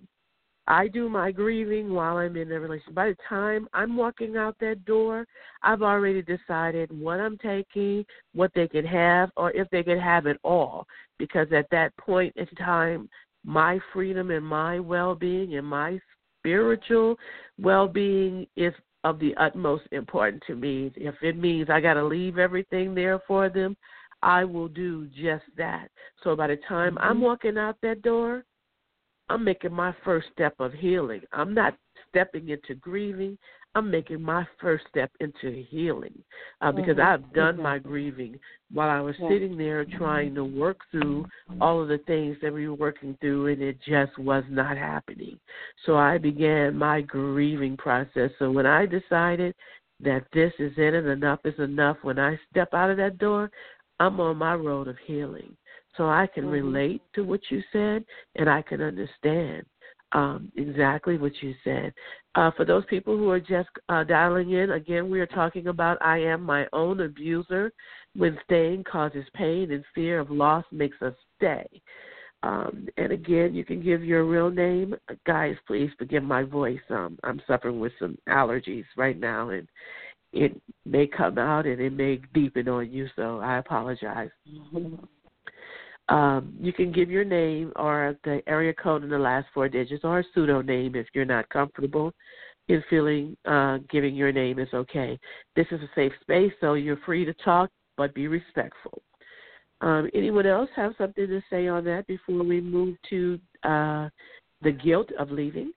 I do my grieving while I'm in the relationship. By the time I'm walking out that door, I've already decided what I'm taking, what they can have, or if they can have it all. Because at that point in time, my freedom and my well-being and my spiritual well-being is of the utmost importance to me. If it means I got to leave everything there for them, I will do just that. So by the time mm-hmm. I'm walking out that door, I'm making my first step of healing. I'm not stepping into grieving. I'm making my first step into healing uh, because mm-hmm. I've done mm-hmm. my grieving while I was yeah. sitting there trying to work through all of the things that we were working through, and it just was not happening. So I began my grieving process. So when I decided that this is it and enough is enough, when I step out of that door, I'm on my road of healing. So I can mm-hmm. relate to what you said, and I can understand um, exactly what you said. Uh, for those people who are just uh, dialing in, again, we are talking about I am my own abuser. When staying causes pain and fear of loss makes us stay. Um, and again, you can give your real name. Guys, please forgive my voice. Um, I'm suffering with some allergies right now, and it may come out and it may deepen on you, so I apologize. Mm-hmm. Um, you can give your name or the area code in the last four digits or a pseudonym if you're not comfortable in feeling uh, giving your name is okay. This is a safe space, so you're free to talk, but be respectful. Um, anyone else have something to say on that before we move to uh, the guilt of leaving?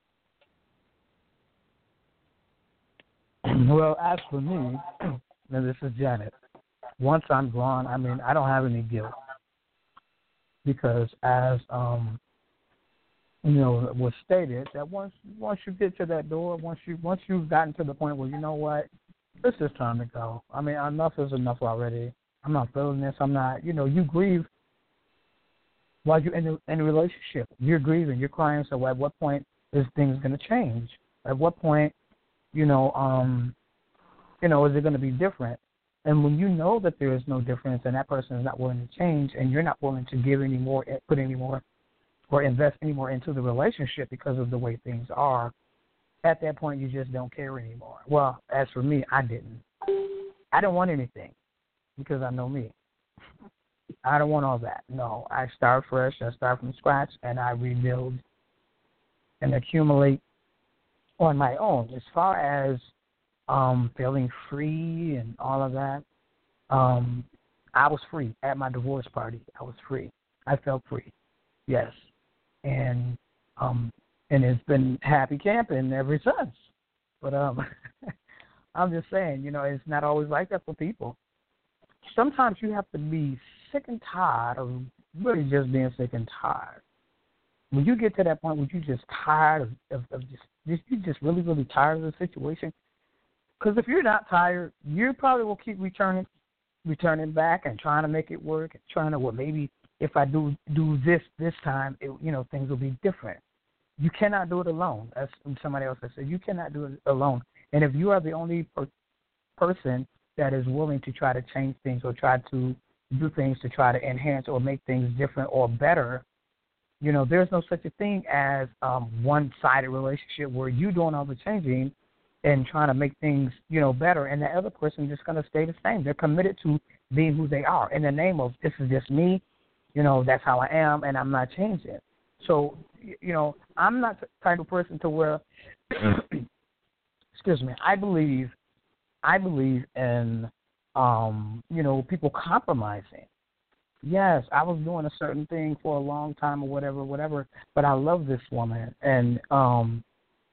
Well, as for me, and this is Janet, once I'm gone, I mean, I don't have any guilt. Because as, um, you know, was stated, that once once you get to that door, once, you, once you've gotten to the point where, you know what, this is time to go. I mean, enough is enough already. I'm not feeling this. I'm not, you know, you grieve while you're in a, in a relationship. You're grieving. You're crying. So at what point is things going to change? At what point, you know, um, you know, is it going to be different? And when you know that there is no difference and that person is not willing to change and you're not willing to give any more, put any more, or invest any more into the relationship because of the way things are, at that point you just don't care anymore. Well, as for me, I didn't. I didn't want anything because I know me. I don't want all that. No, I start fresh. I start from scratch, and I rebuild and accumulate on my own. As far as Um, feeling free and all of that. Um, I was free at my divorce party. I was free. I felt free, yes, and um, and it's been happy camping ever since. But um, I'm just saying, you know, it's not always like that for people. Sometimes you have to be sick and tired of really just being sick and tired. When you get to that point where you're just tired of, of, of just, just you're just really really tired of the situation. Because if you're not tired, you probably will keep returning, returning back and trying to make it work, and trying to, well, maybe if I do do this this time, it, you know, things will be different. You cannot do it alone. As somebody else has said, you cannot do it alone. And if you are the only per- person that is willing to try to change things or try to do things to try to enhance or make things different or better. You know, there's no such a thing as um, one-sided relationship where you doing all the changing and trying to make things, you know, better, and the other person just going to stay the same. They're committed to being who they are in the name of this is just me, you know, that's how I am, and I'm not changing. So, you know, I'm not the type of person to where, excuse me, I believe, I believe in, um, you know, people compromising. Yes, I was doing a certain thing for a long time or whatever, whatever, but I love this woman, and um,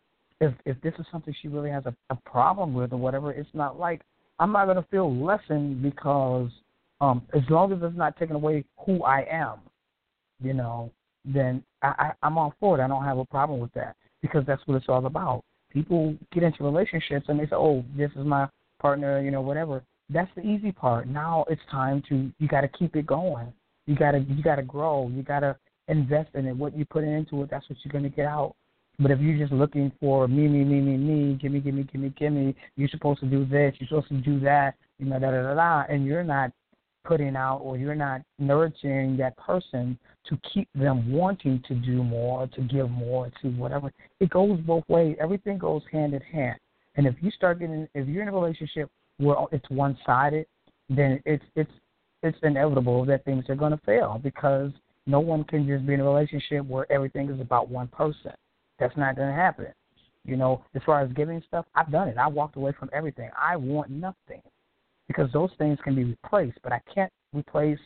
if if this is something she really has a, a problem with or whatever, it's not like I'm not going to feel lessened because um, as long as it's not taking away who I am, you know, then I, I, I'm all for it. I don't have a problem with that because that's what it's all about. People get into relationships and they say, oh, this is my partner, you know, whatever. That's the easy part. Now it's time to, you got to keep it going. You got to you got to grow. You got to invest in it. What you put into it, that's what you're going to get out. But if you're just looking for me, me, me, me, me, gimme, gimme, gimme, gimme, you're supposed to do this, you're supposed to do that, you know, da, da, da, da, and you're not putting out or you're not nurturing that person to keep them wanting to do more, to give more, to whatever. It goes both ways. Everything goes hand in hand. And if you start getting, if you're in a relationship where it's one-sided, then it's it's it's inevitable that things are going to fail because no one can just be in a relationship where everything is about one person. That's not going to happen. You know, as far as giving stuff, I've done it. I walked away from everything. I want nothing because those things can be replaced, but I can't replace,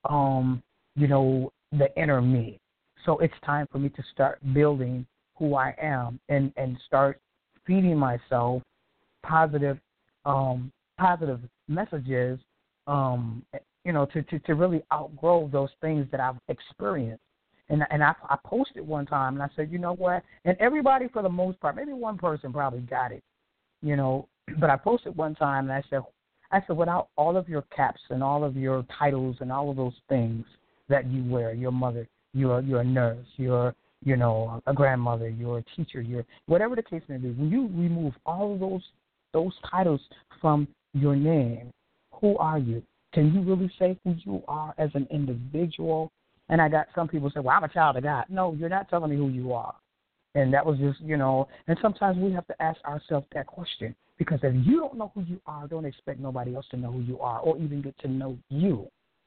um, you know, the inner me. So it's time for me to start building who I am and, and start feeding myself positive um, positive messages, um, you know, to, to, to really outgrow those things that I've experienced. And and I, I posted one time, and I said, you know what? And everybody, for the most part, maybe one person probably got it, you know. But I posted one time, and I said, I said, without all of your caps and all of your titles and all of those things that you wear, your mother, you're you're a nurse, you're you know a grandmother, you're a teacher, you're whatever the case may be. When you remove all of those those titles from your name, who are you? Can you really say who you are as an individual? And I got some people say, well, I'm a child of God. No, you're not telling me who you are. And that was just, you know, and sometimes we have to ask ourselves that question. Because if you don't know who you are, don't expect nobody else to know who you are or even get to know you.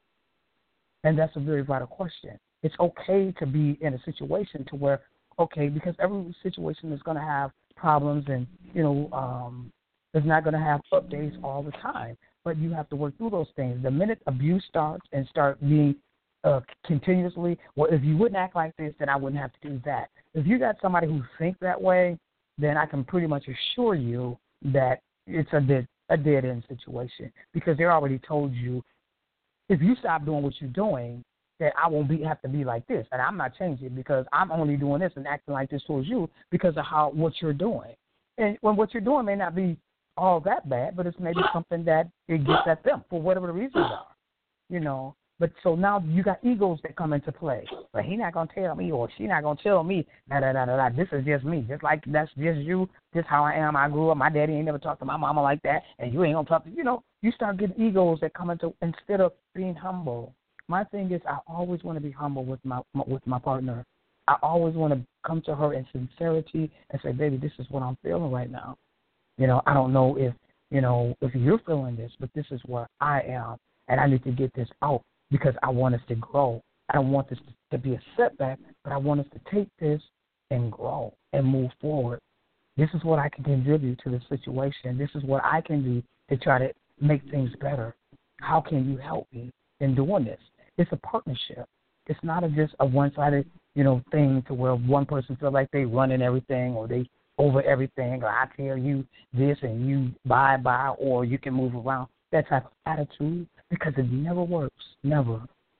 And that's a very vital question. It's okay to be in a situation to where, okay, because every situation is going to have problems and, you know, um, it's not going to have updates all the time. But you have to work through those things. The minute abuse starts and start being Uh, continuously, well, if you wouldn't act like this, then I wouldn't have to do that. If you got somebody who thinks that way, then I can pretty much assure you that it's a dead, a dead-end situation because they already told you, if you stop doing what you're doing, that I won't be have to be like this, and I'm not changing because I'm only doing this and acting like this towards you because of how what you're doing. And when what you're doing may not be all that bad, but it's maybe something that it gets at them for whatever the reasons are, you know. But so now you got egos that come into play. But he not gonna tell me, or she not gonna tell me. Da da da da da. This is just me. Just like that's just you. Just how I am. I grew up. My daddy ain't never talked to my mama like that, and you ain't gonna talk to. You know, you start getting egos that come into instead of being humble. My thing is, I always want to be humble with my with my partner. I always want to come to her in sincerity and say, baby, this is what I'm feeling right now. You know, I don't know if you know if you're feeling this, but this is where I am, and I need to get this out. Because I want us to grow. I don't want this to be a setback, but I want us to take this and grow and move forward. This is what I can contribute to the situation. This is what I can do to try to make things better. How can you help me in doing this? It's a partnership. It's not a, just a one-sided, you know, thing to where one person feels like they running everything or they over everything, or I tell you this and you bye bye, or you can move around. That type of attitude. Because it never works, never.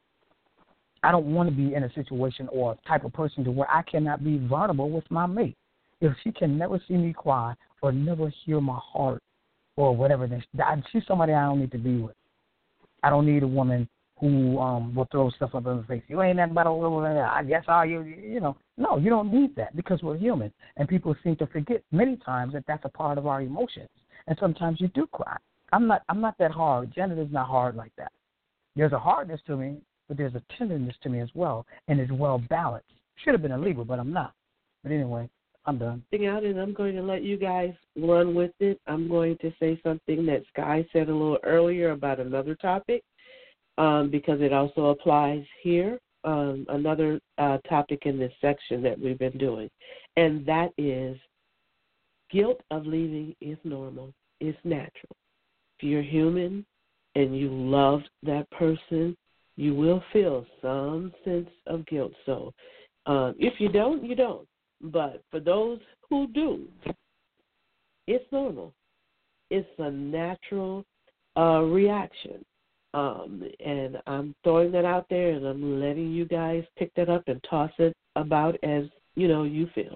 I don't want to be in a situation or a type of person to where I cannot be vulnerable with my mate. If she can never see me cry or never hear my heart or whatever, then she's somebody I don't need to be with. I don't need a woman who um, will throw stuff up in the face. You ain't nothing but a little, I guess all you, you know. No, you don't need that because we're human. And people seem to forget many times that that's a part of our emotions. And sometimes you do cry. I'm not I'm not that hard. Janet is not hard like that. There's a hardness to me, but there's a tenderness to me as well, and it's well balanced. Should have been a Libra, but I'm not. But anyway, I'm done. Out, and I'm going to let you guys run with it. I'm going to say something that Sky said a little earlier about another topic, um, because it also applies here. Um, another uh, topic in this section that we've been doing, and that is guilt of leaving is normal. It's natural. If you're human and you loved that person, you will feel some sense of guilt. So um, if you don't, you don't. But for those who do, it's normal. It's a natural uh, reaction. Um, and I'm throwing that out there, and I'm letting you guys pick that up and toss it about as, you know, you feel.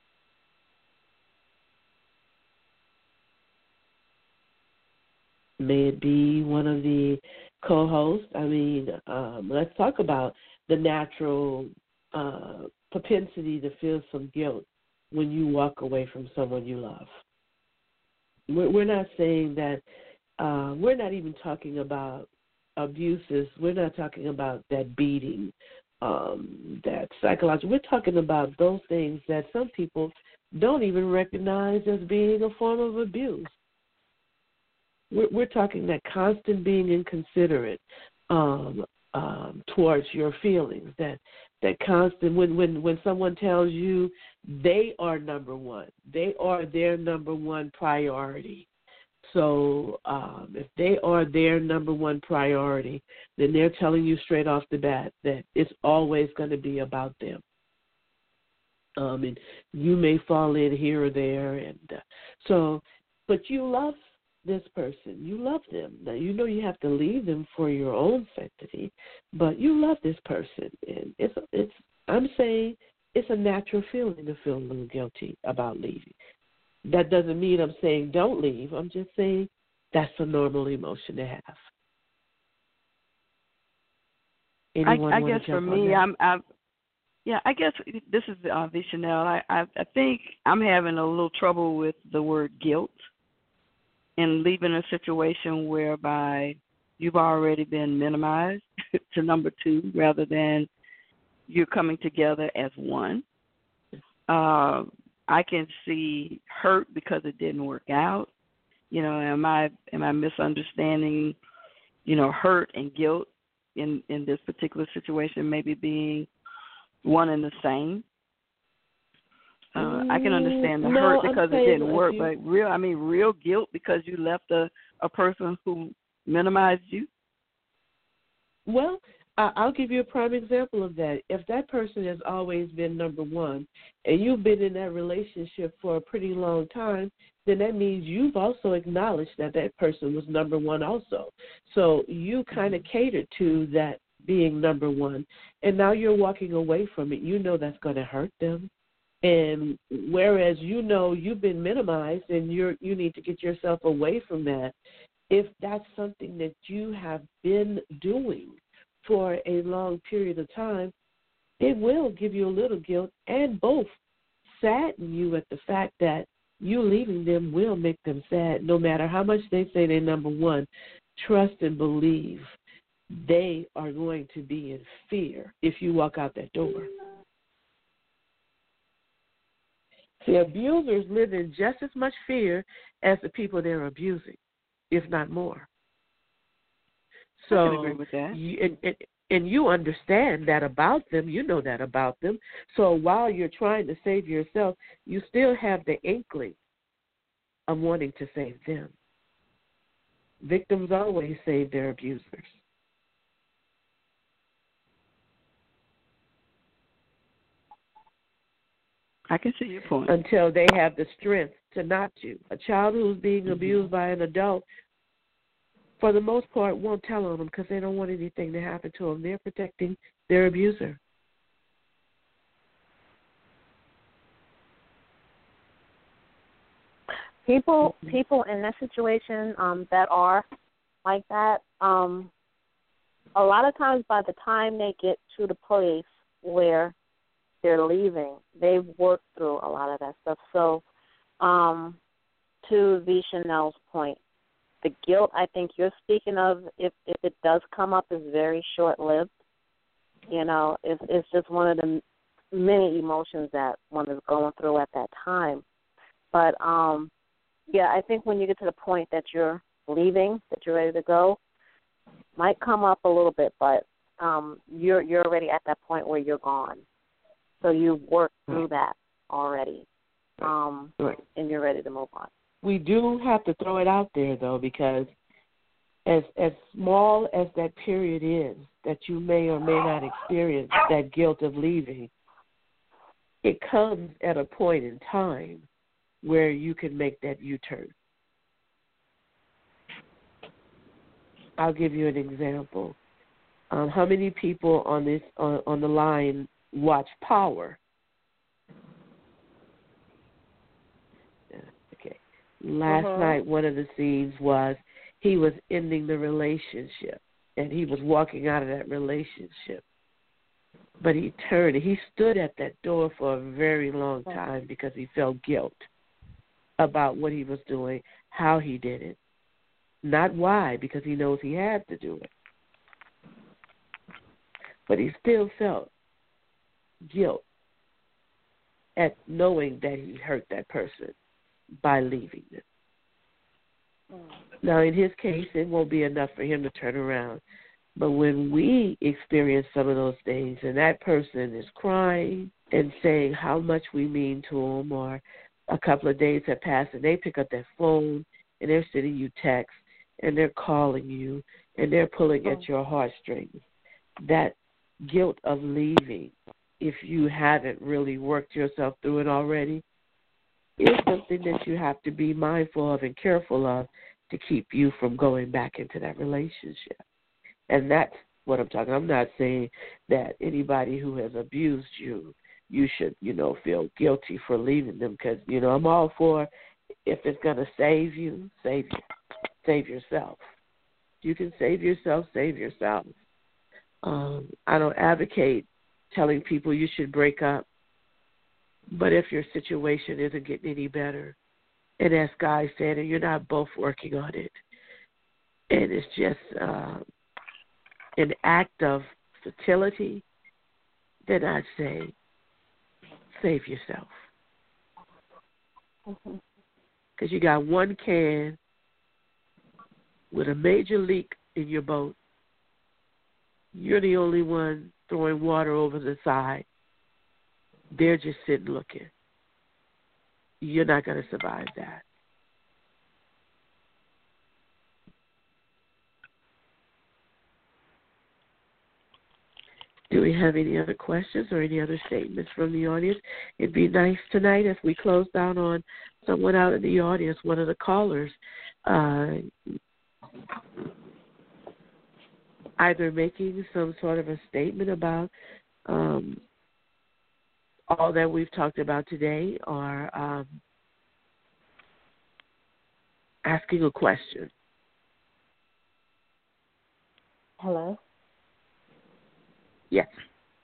May it be one of the co-hosts. I mean, um, let's talk about the natural uh, propensity to feel some guilt when you walk away from someone you love. We're, we're not saying that, uh, we're not even talking about abuses. We're not talking about that beating, um, that psychological. We're talking about those things that some people don't even recognize as being a form of abuse. We're, we're talking that constant being inconsiderate um, um, towards your feelings, that that constant when, when, when someone tells you they are number one, they are their number one priority. So um, if they are their number one priority, then they're telling you straight off the bat that it's always going to be about them. Um, and you may fall in here or there. and uh, so, But you love this person. You love them. Now, you know you have to leave them for your own sanctity, but you love this person. And it's, it's, I'm saying it's a natural feeling to feel a little guilty about leaving. That doesn't mean I'm saying don't leave. I'm just saying that's a normal emotion to have. Anyone I, I want guess to for jump on me, that? I'm, I'm, yeah, I guess this is uh, V. Chanel. I, I, I think I'm having a little trouble with the word guilt and leaving a situation whereby you've already been minimized to number two rather than you're coming together as one. Uh, I can see hurt because it didn't work out. You know, am I am I misunderstanding, you know, hurt and guilt in, in this particular situation maybe being one and the same? Uh, I can understand the no, hurt because I'm it didn't work, you, but real I mean real guilt because you left a, a person who minimized you? Well, uh, I'll give you a prime example of that. If that person has always been number one and you've been in that relationship for a pretty long time, then that means you've also acknowledged that that person was number one also. So you kind of catered to that being number one, and now you're walking away from it. You know that's going to hurt them. And whereas you know you've been minimized and you're you need to get yourself away from that, if that's something that you have been doing for a long period of time, it will give you a little guilt and both sadden you at the fact that you leaving them will make them sad. No matter how much they say they're number one, trust and believe they are going to be in fear if you walk out that door. The abusers live in just as much fear as the people they're abusing, if not more. So, I can agree with that. You, and, and, and you understand that about them. You know that about them. So while you're trying to save yourself, you still have the inkling of wanting to save them. Victims always save their abusers. I can see your point. Until they have the strength to not to. A child who's being abused by an adult, for the most part, won't tell on them because they don't want anything to happen to them. They're protecting their abuser. People, people in that situation um, that are like that, um, a lot of times by the time they get to the place where they're leaving, they've worked through a lot of that stuff. So, um, to V. Chanel's point, the guilt I think you're speaking of, if if it does come up, is very short lived. You know, it's it's just one of the many emotions that one is going through at that time. But um, yeah, I think when you get to the point that you're leaving, that you're ready to go, might come up a little bit, but um, you're you're already at that point where you're gone. So you've worked through that already, um, right. and you're ready to move on. We do have to throw it out there, though, because as as small as that period is that you may or may not experience that guilt of leaving, it comes at a point in time where you can make that U-turn. I'll give you an example. Um, how many people on this on, on the line watch Power? Okay. Last uh-huh. night, one of the scenes was he was ending the relationship, and he was walking out of that relationship. But he turned. He stood at that door for a very long time because he felt guilt about what he was doing, how he did it. Not why, because he knows he had to do it. But he still felt guilt at knowing that he hurt that person by leaving them. Mm. Now, in his case, it won't be enough for him to turn around. But when we experience some of those things and that person is crying and saying how much we mean to them, or a couple of days have passed and they pick up their phone and they're sending you texts and they're calling you and they're pulling mm. at your heartstrings, that guilt of leaving, if you haven't really worked yourself through it already, is something that you have to be mindful of and careful of to keep you from going back into that relationship. And that's what I'm talking. I'm not saying that anybody who has abused you, you should, you know, feel guilty for leaving them, because, you know, I'm all for, if it's going to save you, save you. Save yourself. You can save yourself, save yourself. Um, I don't advocate telling people you should break up, but if your situation isn't getting any better, and as Guy said, and you're not both working on it, and it's just uh, an act of futility, then I'd say save yourself. Because mm-hmm. you got one can with a major leak in your boat. You're the only one throwing water over the side. They're just sitting looking. You're not going to survive that. Do we have any other questions or any other statements from the audience? It'd be nice tonight if we closed down on someone out in the audience, one of the callers, uh, either making some sort of a statement about um, all that we've talked about today, or um, asking a question. Hello? Yes.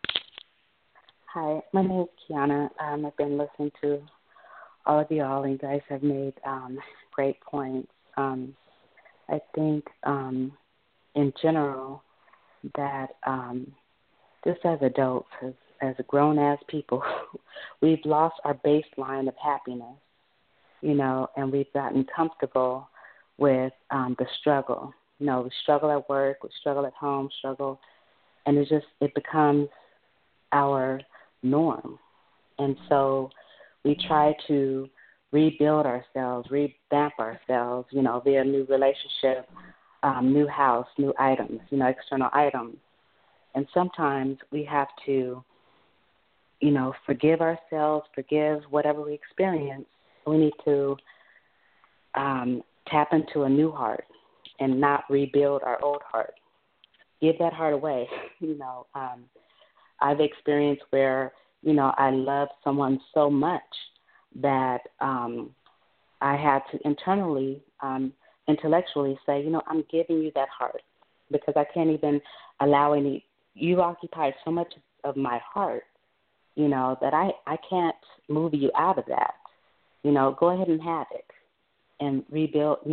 Hi, my name is Kiana. Um, I've been listening to all of y'all, and you guys have made um, great points. Um, I think um, in general that um, just as adults, as, as grown-ass people, we've lost our baseline of happiness, you know, and we've gotten comfortable with um, the struggle. You know, we struggle at work, we struggle at home, struggle, and it just, it becomes our norm. And so we try to rebuild ourselves, revamp ourselves, you know, via new relationship, um, new house, new items, you know, external items. And sometimes we have to, you know, forgive ourselves, forgive whatever we experience. We need to um, tap into a new heart and not rebuild our old heart. Give that heart away. You know, um, I've experienced where, you know, I love someone so much that um, I had to internally, um, intellectually say, you know, I'm giving you that heart because I can't even allow any, you occupy so much of my heart, you know, that I, I can't move you out of that. You know, go ahead and have it and rebuild, you know,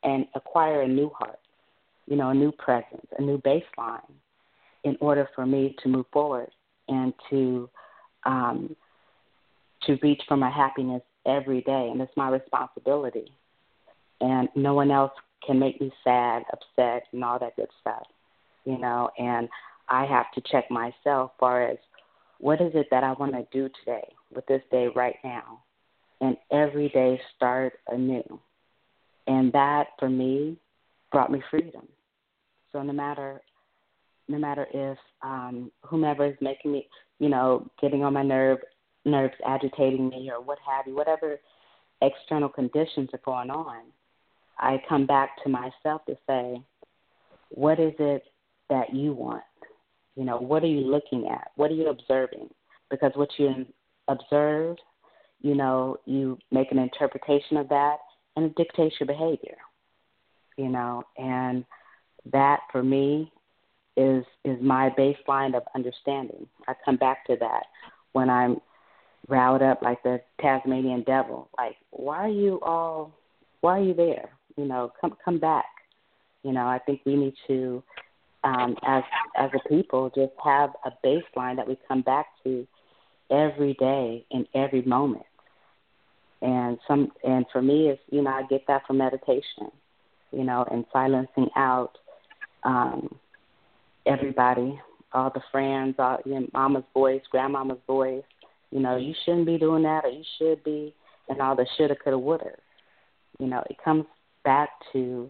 and acquire a new heart, you know, a new presence, a new baseline in order for me to move forward and to um, to reach for my happiness every day. And it's my responsibility. And no one else can make me sad, upset, and all that good stuff, you know. And I have to check myself as far as what is it that I want to do today with this day right now. And every day start anew. And that, for me, brought me freedom. So no matter no matter if um, whomever is making me, you know, getting on my nerve, nerves, agitating me or what have you, whatever external conditions are going on, I come back to myself to say, what is it that you want? You know, what are you looking at? What are you observing? Because what you observe, you know, you make an interpretation of that, and it dictates your behavior, you know. And that, for me, is is my baseline of understanding. I come back to that when I'm riled up like the Tasmanian devil. Like, why are you all, why are you there? You know, come come back. You know, I think we need to, um, as as a people, just have a baseline that we come back to every day in every moment. And some, and for me, it's, you know, I get that from meditation, you know, and silencing out um, everybody, all the friends, all, you know, mama's voice, grandmama's voice. You know, you shouldn't be doing that, or you should be, and all the shoulda, coulda, woulda. You know, it comes back to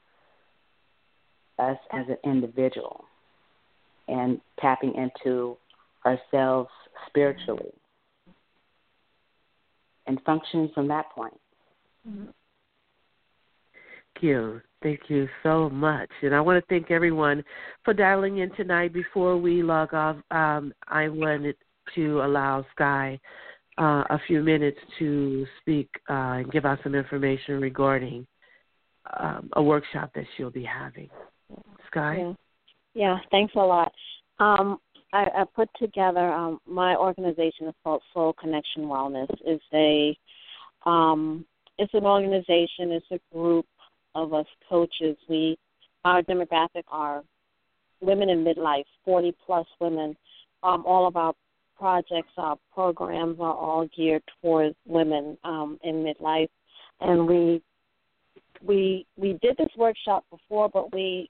us as an individual and tapping into ourselves spiritually and functioning from that point. Thank you. Thank you so much. And I want to thank everyone for dialing in tonight. Before we log off, um, I wanted to allow Sky uh, a few minutes to speak uh, and give out some information regarding um, a workshop that she'll be having. Sky? Yeah, yeah, thanks a lot. Um, I, I put together, um, my organization is called Soul Connection Wellness. It's a, um, it's an organization, it's a group of us coaches. We, our demographic are women in midlife, forty plus women. Um, all of our projects, our programs are all geared towards women um, in midlife. And we, we, we did this workshop before, but we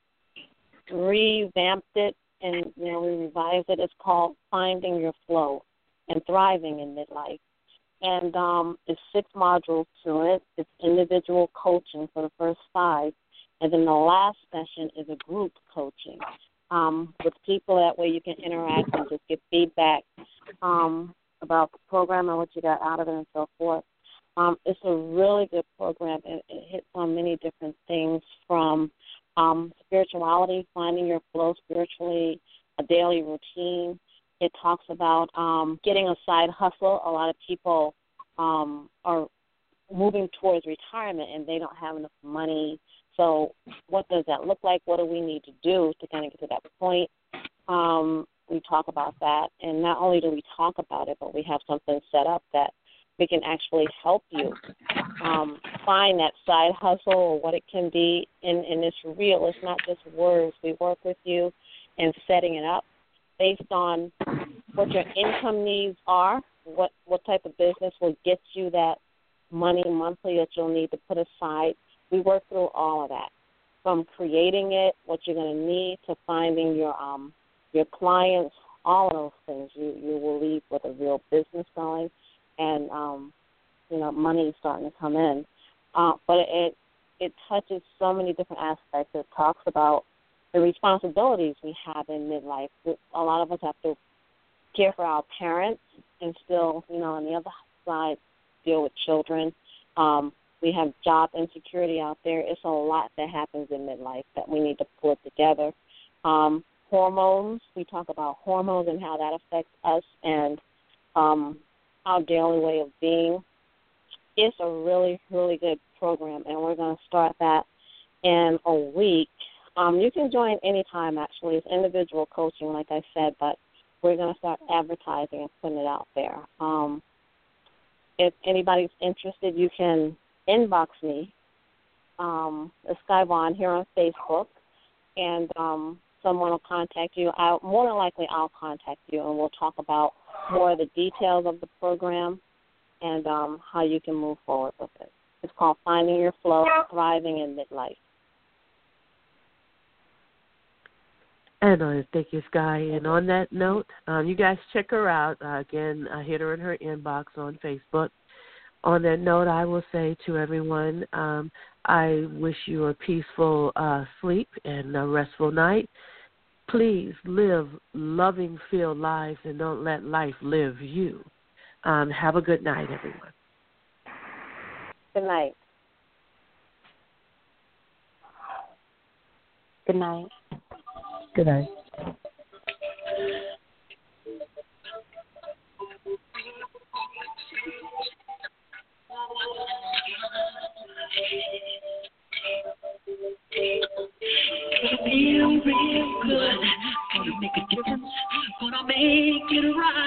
revamped it. And, you know, we revised it. It's called Finding Your Flow and Thriving in Midlife. And um, it's six modules to it. It's individual coaching for the first five. And then the last session is a group coaching um, with people. That way you can interact and just get feedback um, about the program and what you got out of it and so forth. Um, it's a really good program. It, it hits on many different things from Um, spirituality, finding your flow spiritually, a daily routine. It talks about um, getting a side hustle. A lot of people um, are moving towards retirement and they don't have enough money. So what does that look like? What do we need to do to kind of get to that point? Um, we talk about that. And not only do we talk about it, but we have something set up that we can actually help you um, find that side hustle or what it can be. And, and it's real. It's not just words. We work with you in setting it up based on what your income needs are, what, what type of business will get you that money monthly that you'll need to put aside. We work through all of that, from creating it, what you're going to need, to finding your um, your clients, all of those things. You, you will leave with a real business going. And, um, you know, money is starting to come in. Uh, but it it touches so many different aspects. It talks about the responsibilities we have in midlife. A lot of us have to care for our parents and still, you know, on the other side, deal with children. Um, we have job insecurity out there. It's a lot that happens in midlife that we need to put together. Um, hormones, we talk about hormones and how that affects us and um our daily way of being. It's a really, really good program, and we're going to start that in a week. Um, you can join anytime, actually. It's individual coaching, like I said, but we're going to start advertising and putting it out there. Um, if anybody's interested, you can inbox me um, Skyvon here on Facebook, and um, someone will contact you. I'll, more than likely, I'll contact you, and we'll talk about more of the details of the program and um, how you can move forward with it. It's called Finding Your Flow, Thriving in Midlife. And uh, thank you, Sky. And on that note, um, you guys check her out. Uh, again, I hit her in her inbox on Facebook. On that note, I will say to everyone, um, I wish you a peaceful uh, sleep and a restful night. Please live loving, filled lives, and don't let life live you. Um, have a good night, everyone. Good night. Good night. Good night. Feel real good, gonna make a difference, gonna make it right.